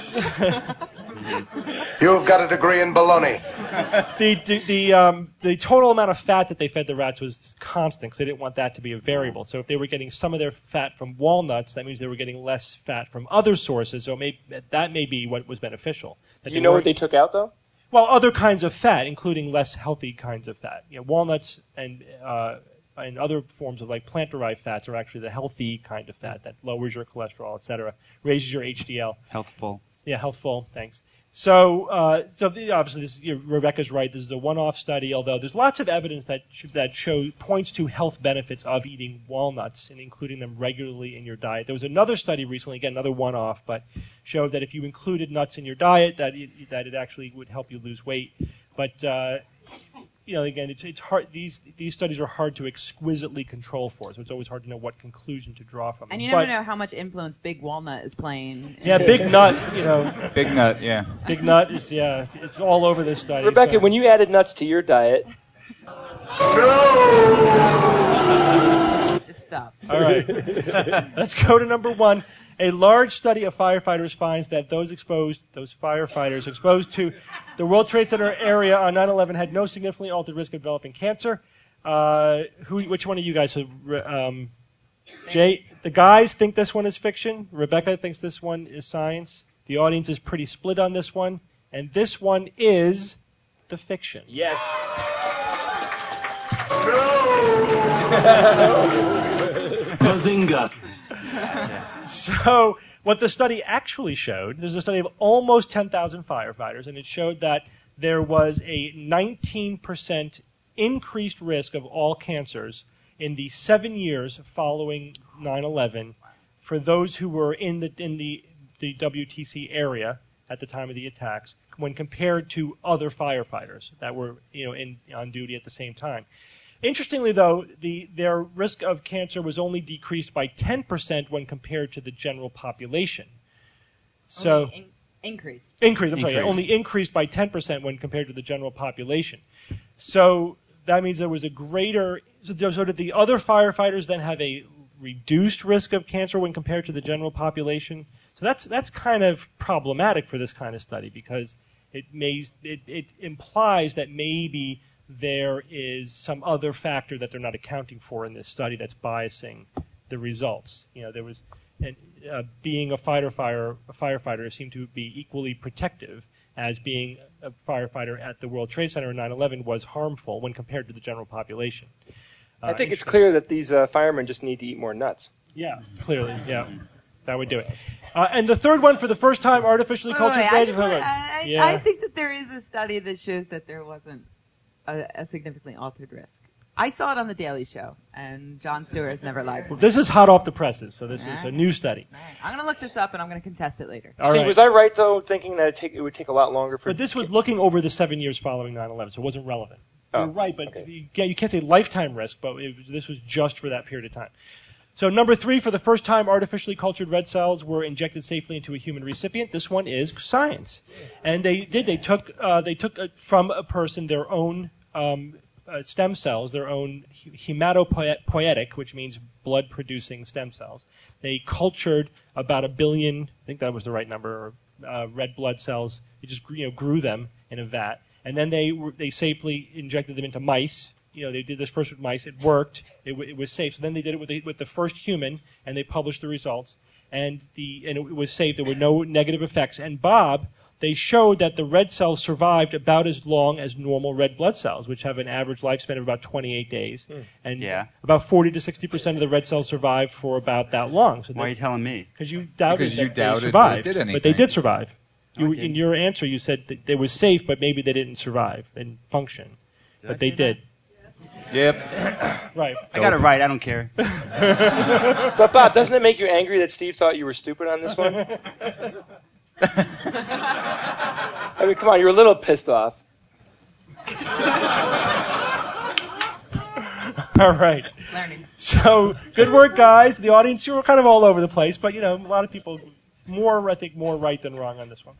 You've got a degree in baloney. the the the, um, the total amount of fat that they fed the rats was constant because they didn't want that to be a variable. So if they were getting some of their fat from walnuts, that means they were getting less fat from other sources. So it may, that may be what was beneficial. That You they know what weren't- they took out though? well, other kinds of fat, including less healthy kinds of fat. You know, walnuts and uh, and other forms of like plant-derived fats are actually the healthy kind of fat that lowers your cholesterol, et cetera, raises your H D L. Healthful. Yeah, healthful. Thanks. So, uh, so the, obviously, this, you know, Rebecca's right. This is a one-off study, although there's lots of evidence that sh- that show points to health benefits of eating walnuts and including them regularly in your diet. There was another study recently, again, another one-off, but showed that if you included nuts in your diet, that it, that it actually would help you lose weight. But uh, you know, again, it's, it's hard. These these studies are hard to exquisitely control for, so it's always hard to know what conclusion to draw from. And you them. never But, know how much influence Big Walnut is playing. Yeah, Big Nut, you know. Big Nut, yeah. Big Nut is, yeah, it's all over this study. Rebecca, so. when you added nuts to your diet, Just stop. All right. Let's go to number one. A large study of firefighters finds that those exposed, those firefighters exposed to the World Trade Center area on nine eleven had no significantly altered risk of developing cancer. Uh, who, which one of you guys? Um, Jay, the guys think this one is fiction. Rebecca thinks this one is science. The audience is pretty split on this one, and this one is the fiction. yes. Bazinga. So what the study actually showed, there's a study of almost ten thousand firefighters, and it showed that there was a nineteen percent increased risk of all cancers in the seven years following nine eleven for those who were in the in the, the W T C area at the time of the attacks when compared to other firefighters that were, you know, in on duty at the same time. Interestingly, though, the, their risk of cancer was only decreased by ten percent when compared to the general population. So Only in- increased. increased. I'm sorry, Increased. only increased by ten percent when compared to the general population. So that means there was a greater. So, there, so did the other firefighters then have a reduced risk of cancer when compared to the general population? So that's that's kind of problematic for this kind of study because it may it, it implies that maybe there is some other factor that they're not accounting for in this study that's biasing the results. You know, there was, and uh, being a fighter fire a firefighter seemed to be equally protective as being a firefighter at the World Trade Center in nine eleven was harmful when compared to the general population. Uh, I think it's clear that these uh, firemen just need to eat more nuts. Yeah, clearly, yeah. That would do it. Uh, and the third one, for the first time, artificially Wait, cultured wait, I, veg. just is- wanna- I, I- yeah. I think that there is a study that shows that there wasn't a, a significantly altered risk. I saw it on the Daily Show, and Jon Stewart has never lied to me. This is hot off the presses, so this All is a right. new study. All right. I'm going to look this up, and I'm going to contest it later. All Steve, right. was I right though, thinking that it, take, it would take a lot longer for? But this was looking over the seven years following nine eleven, so it wasn't relevant. Oh, You're right, but okay. you, can't, you can't say lifetime risk, but it, was- this was just for that period of time. So number three, for the first time, artificially cultured red cells were injected safely into a human recipient. This one is science, and they did. They took uh, they took uh, from a person their own um, uh, stem cells, their own hematopoietic, which means blood-producing stem cells. They cultured about a billion, I think that was the right number, uh, red blood cells. They just you know grew them in a vat, and then they were, they safely injected them into mice. You know, they did this first with mice. It worked. It, w- it was safe. So then they did it with the, with the first human, and they published the results. And the and it was safe. There were no negative effects. And Bob, they showed that the red cells survived about as long as normal red blood cells, which have an average lifespan of about twenty-eight days. Hmm. And Yeah. about forty to sixty percent of the red cells survived for about that long. So Why are you telling me? Because you doubted Because you that doubted they that it survived, did but they anything. did survive. You, Okay. in your answer, you said that they were safe, but maybe they didn't survive and function. Did I but they say did. Yep. Right. I got it right. I don't care. But Bob, doesn't it make you angry that Steve thought you were stupid on this one? I mean, come on, you're a little pissed off. All right. Learning. So good work, guys. The audience, you were kind of all over the place, but you know, a lot of people more, I think, more right than wrong on this one.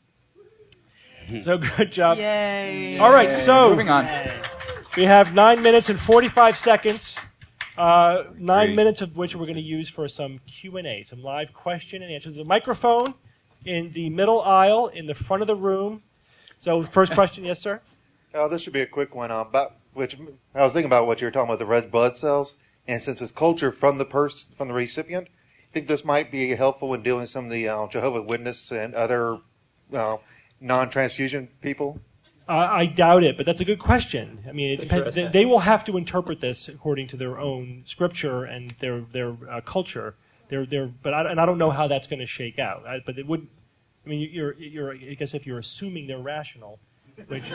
So good job. Yay. All right. So Moving on. we have nine minutes and forty-five seconds. Uh, nine Great. minutes of which we're going to use for some Q and A, some live question and answers. A microphone in the middle aisle in the front of the room. So first question, yes, sir. Oh, this should be a quick one. Um, about which I was thinking about what you were talking about the red blood cells, and since it's culture from the person from the recipient, I think this might be helpful in dealing with some of the uh, Jehovah's Witness and other uh, non-transfusion people Uh, I doubt it, but that's a good question. I mean, it depends. They, they will have to interpret this according to their own scripture and their their uh, culture. They're they're, but I, and I don't know how that's going to shake out. I, but it would. I mean, you're you're. I guess if you're assuming they're rational, which.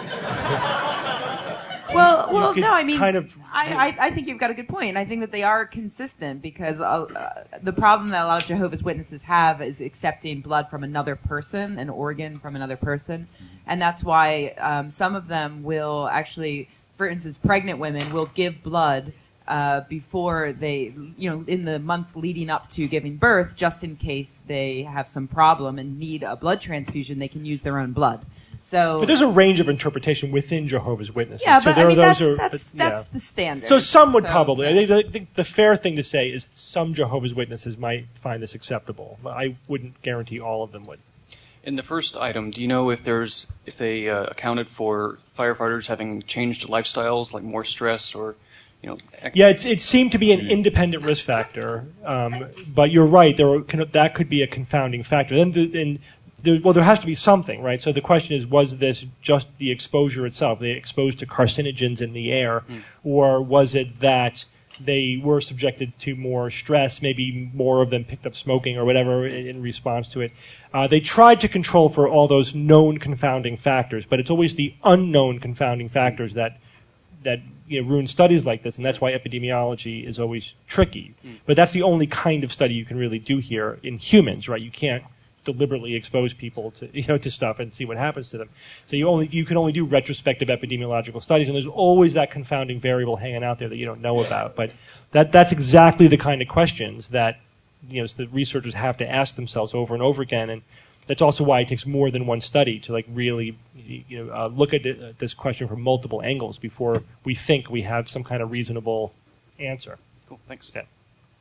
Well, well, could no, I mean, kind of, I, I, I think you've got a good point. I think that they are consistent because uh, the problem that a lot of Jehovah's Witnesses have is accepting blood from another person, an organ from another person, and that's why um, some of them will actually, for instance, pregnant women will give blood uh, before they, you know, in the months leading up to giving birth, just in case they have some problem and need a blood transfusion, they can use their own blood. So, but there's a range of interpretation within Jehovah's Witnesses. Yeah, so but there I mean, are that's, those are, that's, but, that's yeah. the standard. So some would So, probably. yeah. I think, I think the fair thing to say is some Jehovah's Witnesses might find this acceptable. I wouldn't guarantee all of them would. In the first item, do you know if there's if they uh, accounted for firefighters having changed lifestyles, like more stress or, you know? Ec- Yeah, it's, it seemed to be an independent risk factor, um, but you're right. There were, that could be a confounding factor. Then, the, then there, well, there has to be something, right? So the question is, was this just the exposure itself? They exposed to carcinogens in the air, Mm. or was it that they were subjected to more stress, maybe more of them picked up smoking or whatever in, in response to it? Uh, they tried to control for all those known confounding factors, but it's always the unknown confounding factors that that you know, ruin studies like this, and that's why epidemiology is always tricky. Mm. But that's the only kind of study you can really do here in humans, right? You can't deliberately expose people to you know to stuff and see what happens to them. So you only you can only do retrospective epidemiological studies, and there's always that confounding variable hanging out there that you don't know about. But that that's exactly the kind of questions that you know the researchers have to ask themselves over and over again, and that's also why it takes more than one study to like really you know uh, look at it, uh, this question from multiple angles before we think we have some kind of reasonable answer. Cool, thanks. Yeah.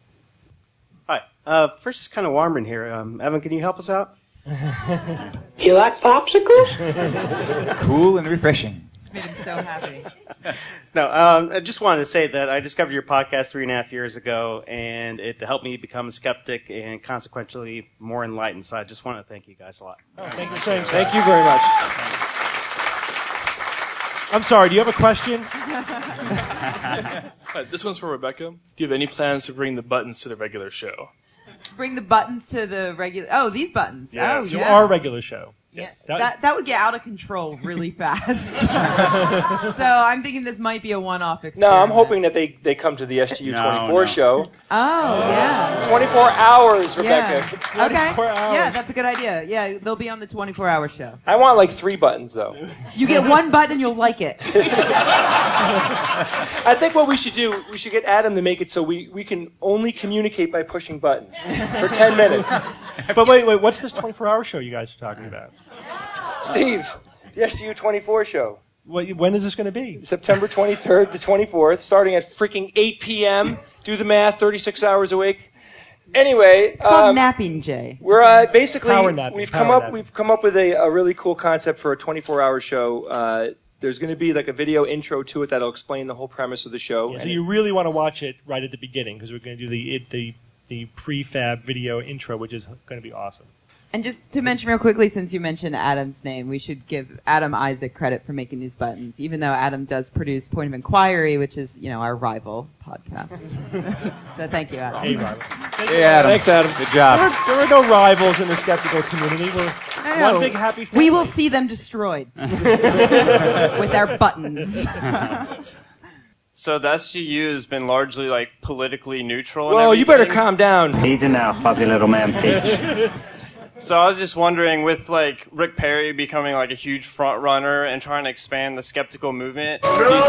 Hi. Uh, first, it's kind of warm in here. Um, Evan, can you help us out? You like popsicles? Cool and refreshing. Just made him so happy. No, um, I just wanted to say that I discovered your podcast three and a half years ago, and it helped me become a skeptic and consequently more enlightened. So I just want to thank you guys a lot. Oh, thank you for saying so. Thank you very much. I'm sorry, do you have a question? Hi, this one's for Rebecca. Do you have any plans to bring the buttons to the regular show? Bring the buttons to the regular. Oh, these buttons. Yes. Oh, To yeah. our regular show. Yes. That- That that would get out of control really fast. So I'm thinking this might be a one-off No, experiment. I'm hoping that they, they come to the S T U twenty-four No, no. show. Oh, yeah. twenty-four hours, Yeah. Rebecca. Okay. hours. Yeah, that's a good idea. Yeah, they'll be on the twenty-four hour show. I want like three buttons, though. You get one button and you'll like it. I think what we should do, we should get Adam to make it so we, we can only communicate by pushing buttons for ten minutes. But wait, wait, what's this twenty-four hour show you guys are talking about? Steve, the S T U twenty-four show. What, when is this going to be? September twenty-third to twenty-fourth, starting at freaking eight p.m. Do the math, thirty-six hours a week. Anyway, It's called um, napping, Jay. we're uh, basically Power napping, we've power come up napping. we've come up with a, a really cool concept for a twenty-four hour show. Uh, there's going to be like a video intro to it that'll explain the whole premise of the show. Yeah, so And you really want to watch it right at the beginning because we're going to do the it, the the prefab video intro, which is going to be awesome. And just to mention real quickly, since you mentioned Adam's name, we should give Adam Isaac credit for making these buttons, even though Adam does produce Point of Inquiry, which is, you know, our rival podcast. So thank you, Adam. Hey, Robert. Hey, Adam. Thanks, Adam. Good job. There are, there are no rivals in the skeptical community. We're I know. one big happy family. We will see them destroyed with our buttons. So the S G U has been largely like politically neutral. Whoa, and you better everything. calm down. Easy now, fuzzy little man Peach. So I was just wondering, with like Rick Perry becoming like a huge front runner and trying to expand the skeptical movement, do you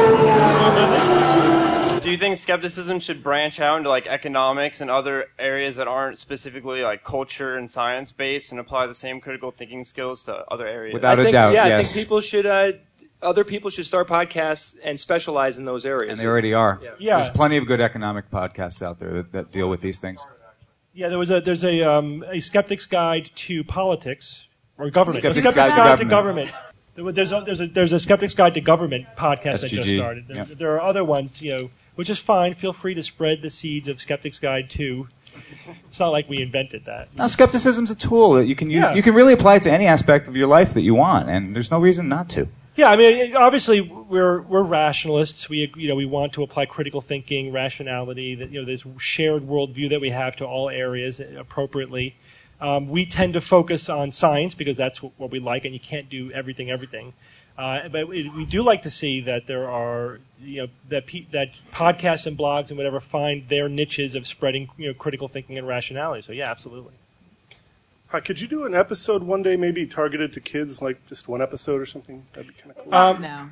think, do you think skepticism should branch out into like economics and other areas that aren't specifically like culture and science based and apply the same critical thinking skills to other areas? Without I a think, doubt, yeah, yes. I think people should, uh, other people should start podcasts and specialize in those areas. And they already are. Yeah. Yeah. There's plenty of good economic podcasts out there that, that deal with these things. Yeah, there was a there's a um, a skeptic's guide to politics or government. Skeptic's Skeptic's Guide to guide to Government. government. There was- There's a, there's a there's a skeptic's guide to government podcast that S G G, just started. There, yeah. there are other ones, you know, which is fine. Feel free to spread the seeds of skeptic's guide to It's not like we invented that. Now, skepticism's a tool that you can use. Yeah. You can really apply it to any aspect of your life that you want, and there's no reason not to. Yeah, I mean, obviously we're we're rationalists. We you know we want to apply critical thinking, rationality, that you know this shared worldview that we have to all areas appropriately. Um, we tend to focus on science because that's what, what we like, and you can't do everything, everything. Uh, but we, we do like to see that there are, you know, that pe- that podcasts and blogs and whatever find their niches of spreading, you know, critical thinking and rationality. So yeah, absolutely. Hi, could you do an episode one day, maybe targeted to kids, like just one episode or something? That'd be kind of cool. Um, no.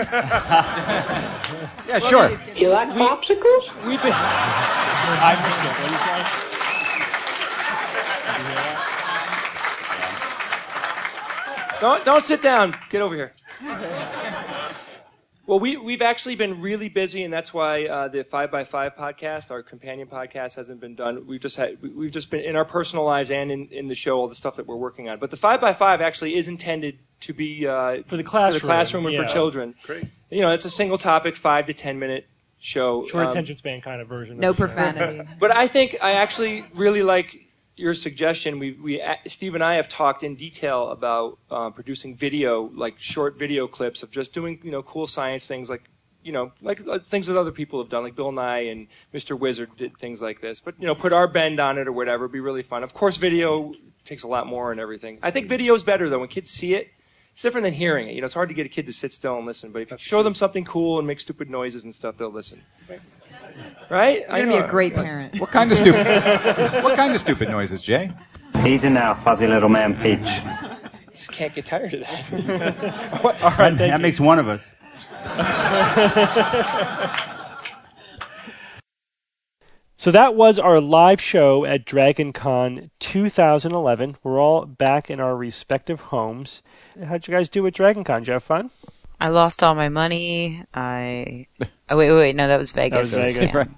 Yeah, sure. You like popsicles? We've been. I missed it. What did you say? Don't don't sit down. Get over here. Well, we we've actually been really busy, and that's why uh, the Five by Five podcast, our companion podcast, hasn't been done. We've just had we've just been in our personal lives and in, in the show, all the stuff that we're working on. But the Five by Five actually is intended to be uh, for the classroom, for the classroom and yeah. for children. Great. You know, it's a single topic, five to ten minute show. Short Um, attention span kind of version. No of the show. profanity. But I think I actually really like your suggestion. We, we, Steve and I have talked in detail about uh, producing video, like short video clips of just doing, you know, cool science things, like, you know, like uh, things that other people have done, like Bill Nye and Mister Wizard did things like this. But, you know, put our bend on it or whatever, it'd be really fun. Of course, video takes a lot more and everything. I think video is better though. When kids see it, it's different than hearing it. You know, it's hard to get a kid to sit still and listen. But if you show them something cool and make stupid noises and stuff, they'll listen. Right? You're gonna be a great parent. What kind of stupid? What kind of stupid noises, Jay? Easy now, fuzzy little man Peach. Just can't get tired of that. All right, that makes one of us. So that was our live show at DragonCon two thousand eleven. We're all back in our respective homes. How'd you guys do at DragonCon? Did you have fun? I lost all my money. I. Oh wait, wait, wait. No, that was Vegas. That was Vegas.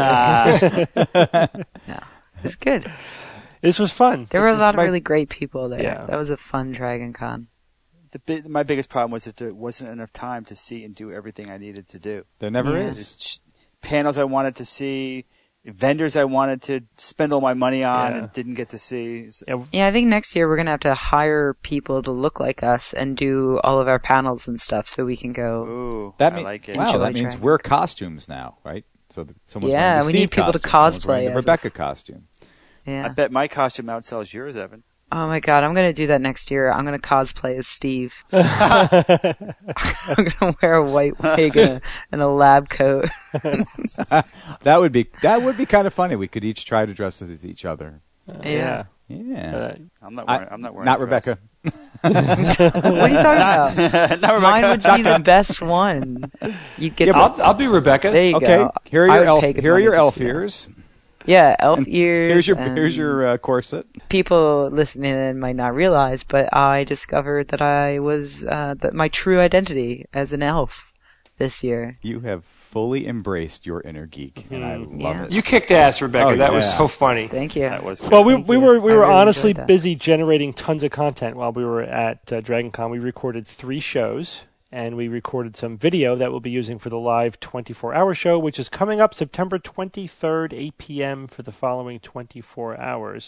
Yeah. No, it was good. This was fun. There were a This is lot of my- really great people there. Yeah. That was a fun Dragon Con. The bi- my biggest problem was that there wasn't enough time to see and do everything I needed to do. There never Yeah. is. There's panels I wanted to see, vendors I wanted to spend all my money on Yeah. and didn't get to see. So- Yeah, Yeah, I think next year we're gonna have to hire people to look like us and do all of our panels and stuff, so we can go. Ooh, That I mean- like it. Wow, Enjoy that means Dragon. we're costumes now, right? So the, someone's Yeah, wearing the we Steve need people to costume, someone's wearing cosplay the as Rebecca us. costume. Yeah. I bet my costume outsells yours, Evan. Oh my god, I'm gonna do that next year. I'm gonna cosplay as Steve. I'm gonna wear a white wig and a, and a lab coat. That would be that would be kind of funny. We could each try to dress as each other. Yeah. Yeah. Uh, I'm not I- wearing. I'm not wearing. Not a dress. Rebecca. What are you talking about? Not Mine Rebecca. would be the best one. You'd get. Yeah, the- but- I'll, I'll be Rebecca. there you Okay, go. here are I your would elf. pay good Here are money your to elf see that. ears. Yeah, elf And ears. Here's your and here's your uh, corset. people listening in might not realize, but I discovered that I was uh, that my true identity as an elf this year. You have fully embraced your inner geek, and I love Yeah. it. You kicked ass, Rebecca. Oh, that was yeah. so funny. Thank you. That was. Well, we Thank we you. were we I were really honestly enjoyed that. busy generating tons of content while we were at uh, DragonCon. We recorded three shows, and we recorded some video that we'll be using for the live twenty-four hour show, which is coming up September twenty-third, eight p.m. for the following twenty-four hours.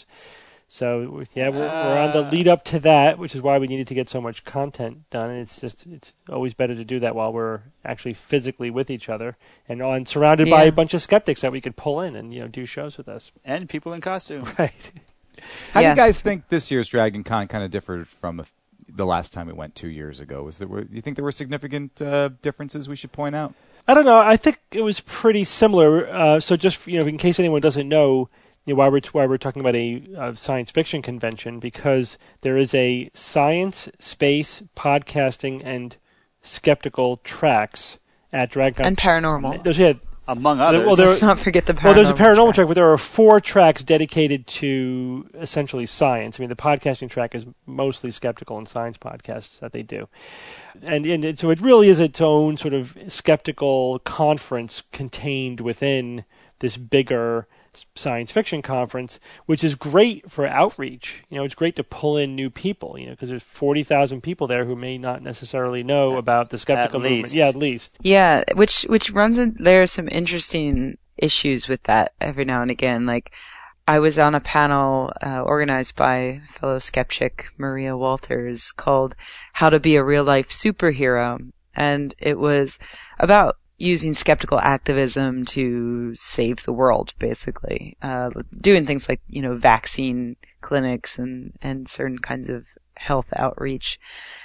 So yeah, we're, we're on the lead up to that, which is why we needed to get so much content done. And it's just it's always better to do that while we're actually physically with each other and on surrounded by Yeah. a bunch of skeptics that we could pull in and you know do shows with us. And people in costume. Right. How do Yeah. you guys think this year's Dragon Con kind of differed from the last time we went two years ago? Was there? Were, do you think there were significant uh, differences we should point out? I don't know. I think it was pretty similar. Uh, so just you know, in case anyone doesn't know, you know why we're why we're talking about a, uh science fiction convention, because there is a science, space, podcasting, and skeptical tracks at DragonCon. And paranormal. There's yeah. Among So others. there- well, there- Let's not forget the paranormal. Well, there's a paranormal track. track. but there are four tracks dedicated to essentially science. I mean, the podcasting track is mostly skeptical and science podcasts that they do. And, and it, so it really is its own sort of skeptical conference contained within this bigger s- science fiction conference, which is great for outreach. You know, it's great to pull in new people, you know, because there's forty thousand people there who may not necessarily know about the skeptical movement. least. Yeah, at least. Yeah, which which runs in, there are some interesting issues with that every now and again. Like, I was on a panel uh, organized by fellow skeptic Maria Walters called How to Be a Real Life Superhero. And it was about using skeptical activism to save the world, basically. Uh, doing things like, you know, vaccine clinics and, and certain kinds of health outreach.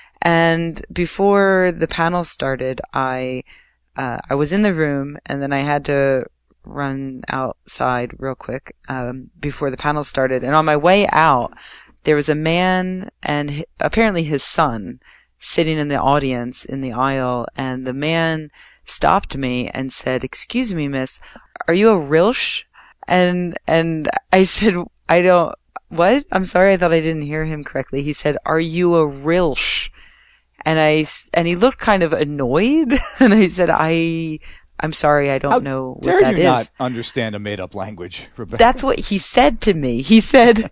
And before the panel started, I, uh, I was in the room and then I had to run outside real quick, um, before the panel started. And on my way out, there was a man and h- apparently his son sitting in the audience in the aisle. And the man stopped me and said, "Excuse me, miss, are you a Rilsh?" And, and I said, I don't, what? I'm sorry, I thought I didn't hear him correctly. He said, "Are you a Rilsh?" And I, and he looked kind of annoyed. And I said, I, I'm sorry, I don't How know what dare that you is. not understand a made-up language, Rebecca? That's what he said to me. He said,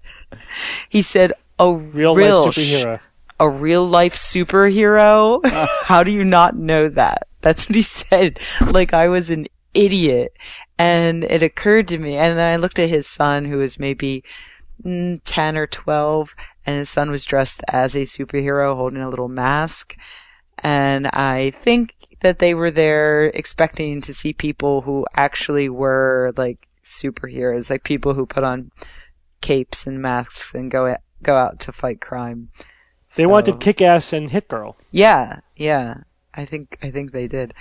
he said, a Real real life superhero. A real life superhero? How do you not know that? That's what he said. Like I was an idiot. And it occurred to me, and then I looked at his son, who was maybe mm, ten or twelve, and his son was dressed as a superhero holding a little mask. And I think that they were there expecting to see people who actually were like superheroes, like people who put on capes and masks and go go out to fight crime. They So- wanted Kick-Ass and Hit Girl. Yeah, yeah. I think I think they did.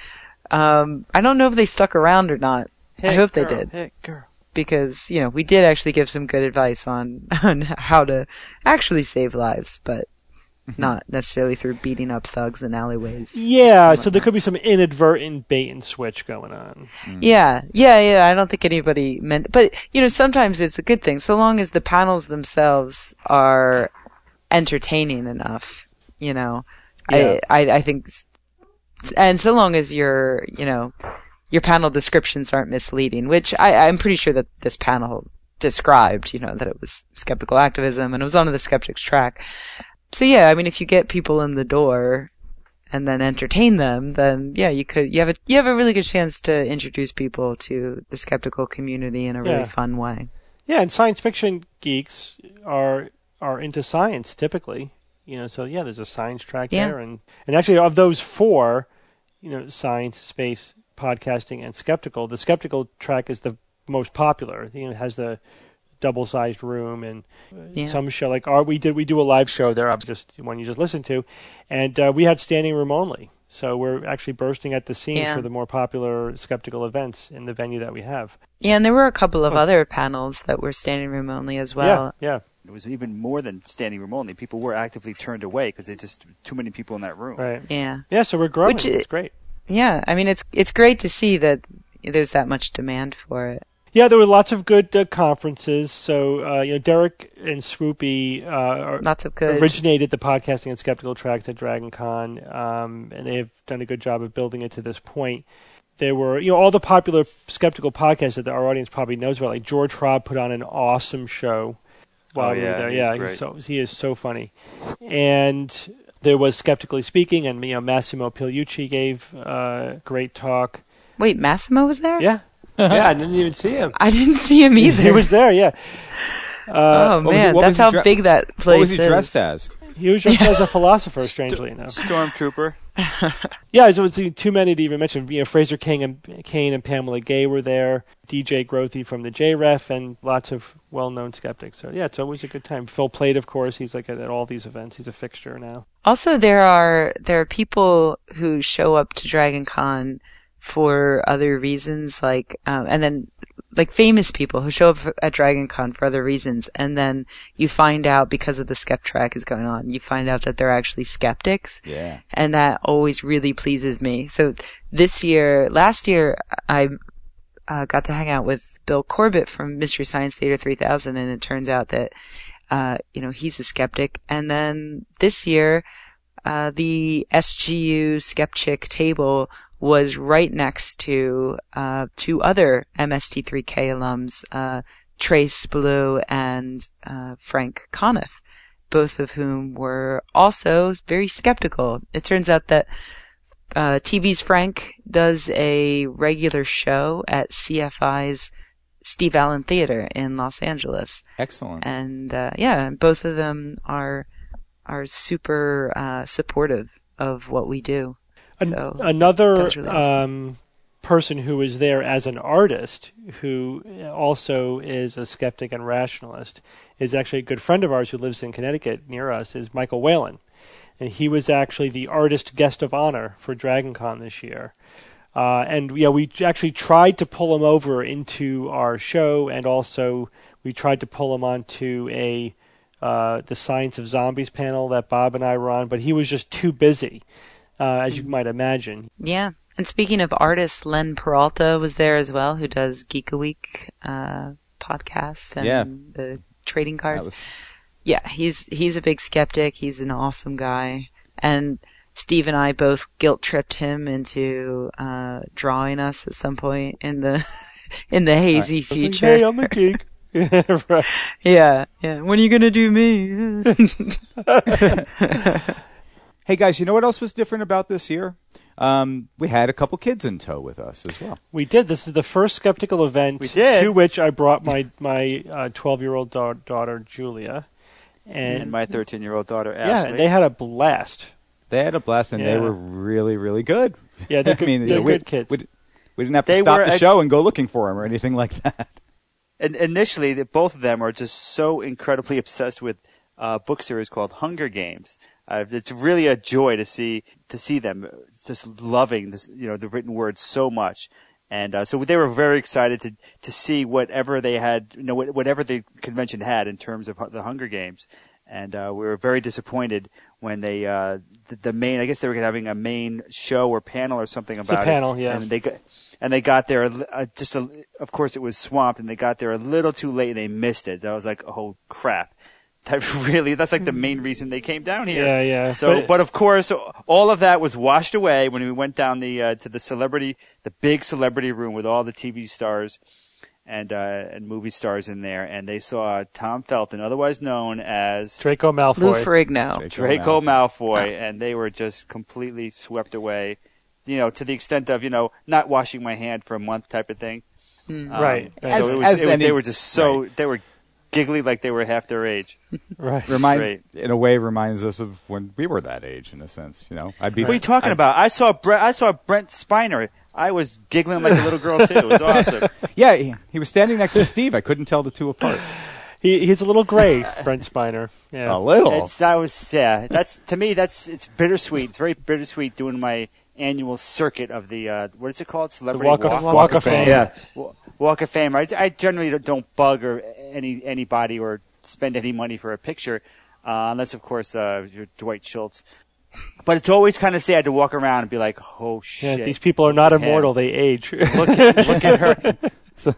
Um, I don't know if they stuck around or not. I Hit hope girl, they did. hit girl. Because, you know, we did actually give some good advice on, on how to actually save lives, but not necessarily through beating up thugs in alleyways. Yeah, so there could be some inadvertent bait and switch going on. Yeah, yeah, yeah. I don't think anybody meant, but you know, sometimes it's a good thing so long as the panels themselves are entertaining enough. You know, Yeah. I, I, I think, s- and so long as your, you know, your panel descriptions aren't misleading, which I, I'm pretty sure that this panel described, you know, that it was skeptical activism and it was on the skeptics track. So yeah, I mean, if you get people in the door and then entertain them, then yeah, you could, you have a, you have a really good chance to introduce people to the skeptical community in a really Yeah. fun way. Yeah, and science fiction geeks are are into science typically. You know, so yeah, there's a science track Yeah. there, and and actually of those four, you know, science, space, podcasting, and skeptical, the skeptical track is the most popular. You know, it has the double-sized room and uh, Yeah. some show like our we did we do a live show there. I'm just one you just listened to, and uh, we had standing room only. So we're actually bursting at the seams Yeah. for the more popular skeptical events in the venue that we have. Yeah, and there were a couple of other panels that were standing room only as well. Yeah, yeah. It was even more than standing room only. People were actively turned away because there's just too many people in that room. Right. Yeah. Yeah, so we're growing. Which it's great. Yeah, I mean, it's it's great to see that there's that much demand for it. Yeah, there were lots of good uh, conferences. So, uh, you know, Derek and Swoopy uh, are- Lots of good. originated the podcasting and skeptical tracks at Dragon Con, um, and they have done a good job of building it to this point. There were, you know, all the popular skeptical podcasts that our audience probably knows about. Like George Hrab put on an awesome show while Oh, we were yeah, there. he's Yeah, great. he's so he is so funny. And there was Skeptically Speaking, and you know, Massimo Pigliucci gave uh, great talk. Wait, Massimo was there? Yeah. Yeah, I didn't even see him. I didn't see him either. He was there, yeah. Uh, oh what was man, he- what that's was he how dre- big that place What was he is. dressed as? He was dressed as a philosopher, strangely enough. Stormtrooper. Yeah, so it's too many to even mention. You know, Fraser King and Kane and Pamela Gay were there. D J Grothy from the J R E F, and lots of well-known skeptics. So yeah, it's always a good time. Phil Plait, of course, he's like at, at all these events. He's a fixture now. Also, there are there are people who show up to Dragon Con for other reasons, like um, and then like famous people who show up at Dragon Con for other reasons, and then you find out because of the Skep track is going on, you find out that they're actually skeptics. Yeah. And that always really pleases me. So this year, last year, I uh, got to hang out with Bill Corbett from Mystery Science Theater three thousand, and it turns out that uh, you know, he's a skeptic. And then this year, uh, the S G U Skeptic table was right next to uh, two other M S T three K alums, uh, Trace Ballou and uh, Frank Conniff, both of whom were also very skeptical. It turns out that uh, T V's Frank does a regular show at C F I's Steve Allen Theater in Los Angeles. Excellent. And uh, yeah, both of them are are super uh, supportive of what we do. An- so another that was really awesome. um, person who was there as an artist, who also is a skeptic and rationalist, is actually a good friend of ours who lives in Connecticut near us, is Michael Whalen. And he was actually the artist guest of honor for DragonCon this year. Uh, and yeah, we actually tried to pull him over into our show, and also we tried to pull him onto a uh, the Science of Zombies panel that Bob and I were on, but he was just too busy, uh, as you might imagine. Yeah. And speaking of artists, Len Peralta was there as well, who does Geek a Week uh, podcasts and Yeah. the trading cards. That was- Yeah, he's he's a big skeptic. He's an awesome guy. And Steve and I both guilt-tripped him into uh, drawing us at some point in the in the hazy Right. future. Hey, I'm a geek. Right. Yeah, yeah. When are you gonna do me? Hey guys, you know what else was different about this year? Um, we had a couple kids in tow with us as well. We did. This is the first skeptical event We did. to which I brought my my uh, twelve-year-old da- daughter Julia, and, And my thirteen-year-old daughter, yeah, Ashley. and they had a blast. They had a blast, and they Yeah. were really, really good. Yeah, they're I good- mean, they're we, good kids. We, we didn't have to They stop were the a- show and go looking for them or anything like that. And initially, the, both of them are just so incredibly obsessed with a book series called Hunger Games. Uh, it's really a joy to see to see them just loving this, you know, the written word so much. And uh, so they were very excited to to see whatever they had, you know, whatever the convention had in terms of hu- the Hunger Games. And uh, we were very disappointed when they uh, the, the main, I guess they were having a main show or panel or something a about panel, it. yeah. And they got and they got there a li- uh, just a, of course it was swamped, and they got there a little too late and they missed it. I was like, oh crap. That really, that's like the main reason they came down here. Yeah, yeah. So, But- but, of course, all of that was washed away when we went down the uh, to the celebrity, the big celebrity room with all the T V stars and uh, and movie stars in there, and they saw Tom Felton, otherwise known as Draco Malfoy. Lou Ferrigno. Draco Draco Malfoy. Malfoy, and they were just completely swept away. You know, to the extent of you know not washing my hand for a month type of thing. Mm. Um, Right. So As- it was, as it was, any- they were just so right. they were giggly like they were half their age. Right. Reminds, Great. in a way, reminds us of when we were that age, in a sense. You know, I'd be. What are you talking I'd- about? I saw Brent, I saw Brent Spiner. I was giggling like a little girl too. It was awesome. Yeah, he, he was standing next to Steve. I couldn't tell the two apart. He, he's a little gray, Brent Spiner. Yeah. A little. It's, that was yeah. That's to me. That's it's bittersweet. It's very bittersweet doing my annual circuit of the uh, what is it called? Celebrity Walk of- Walk, Walk of Fame. Yeah, Wa- Walk of Fame. I, I generally don't bug or any anybody or spend any money for a picture, uh, unless of course uh, you're Dwight Schultz. But it's always kind of sad to walk around and be like, oh Yeah, shit. these people are not Look at immortal; him. they age. Look at, look at her. So-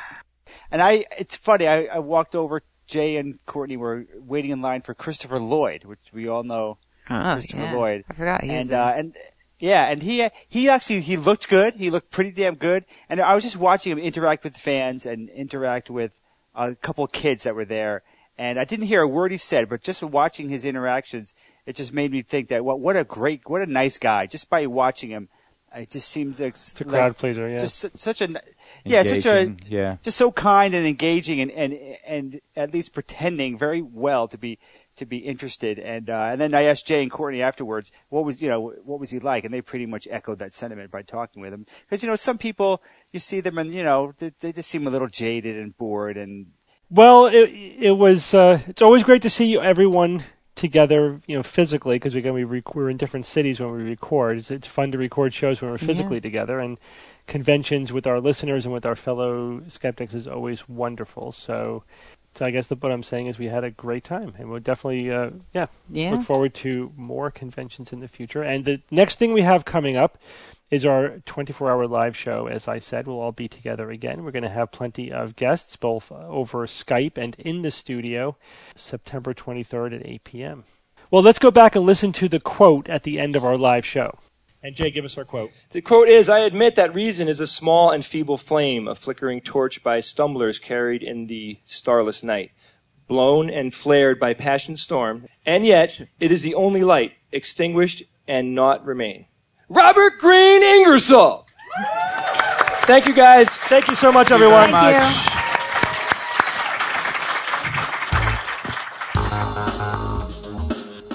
And I, it's funny. I, I walked over. Jay and Courtney were waiting in line for Christopher Lloyd, which we all know. Oh, Christopher yeah. Lloyd. I forgot he was and there. uh, and yeah, and he he actually he looked good. He looked pretty damn good. And I was just watching him interact with fans and interact with a couple of kids that were there. And I didn't hear a word he said, but just watching his interactions, it just made me think that what what a great, what a nice guy. Just by watching him, it just seems like It's a crowd pleaser, yeah. just su- such a yeah, such a Engaging, yeah. just so kind and engaging and, and and at least pretending very well to be to be interested. And uh, and then I asked Jay and Courtney afterwards, what was you know what was he like? And they pretty much echoed that sentiment by talking with him. Because you know some people you see them and you know they, they just seem a little jaded and bored and Well, it, it was. Uh, it's always great to see everyone together, you know, physically, because we're going to be rec- we're in different cities when we record. It's, it's fun to record shows when we're physically Yeah. together, and conventions with our listeners and with our fellow skeptics is always wonderful. So, so I guess the, what I'm saying is we had a great time, and we'll definitely, uh, yeah, Yeah. look forward to more conventions in the future. And the next thing we have coming up is our twenty-four hour live show. As I said, we'll all be together again. We're going to have plenty of guests, both over Skype and in the studio, September twenty-third at eight p.m. Well, let's go back and listen to the quote at the end of our live show. And Jay, give us our quote. The quote is, I admit that reason is a small and feeble flame, a flickering torch by stumblers carried in the starless night, blown and flared by passion's storm, and yet it is the only light, extinguished and not remain. Robert Greene Ingersoll! Thank you, guys. Thank you so much, everyone. Thank you.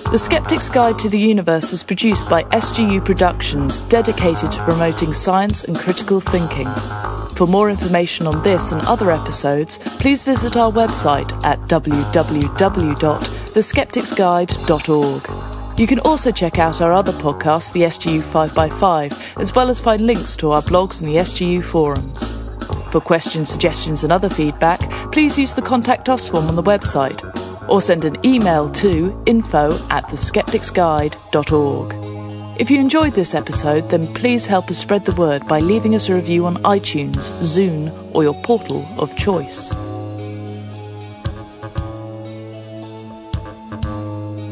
The Skeptic's Guide to the Universe is produced by S G U Productions, dedicated to promoting science and critical thinking. For more information on this and other episodes, please visit our website at w w w dot the skeptics guide dot org. You can also check out our other podcast, the S G U five by five, as well as find links to our blogs and the S G U forums. For questions, suggestions and other feedback, please use the Contact Us form on the website, or send an email to info at the skeptics guide dot org. If you enjoyed this episode, then please help us spread the word by leaving us a review on iTunes, Zune, or your portal of choice.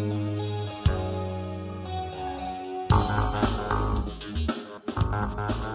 Thank you.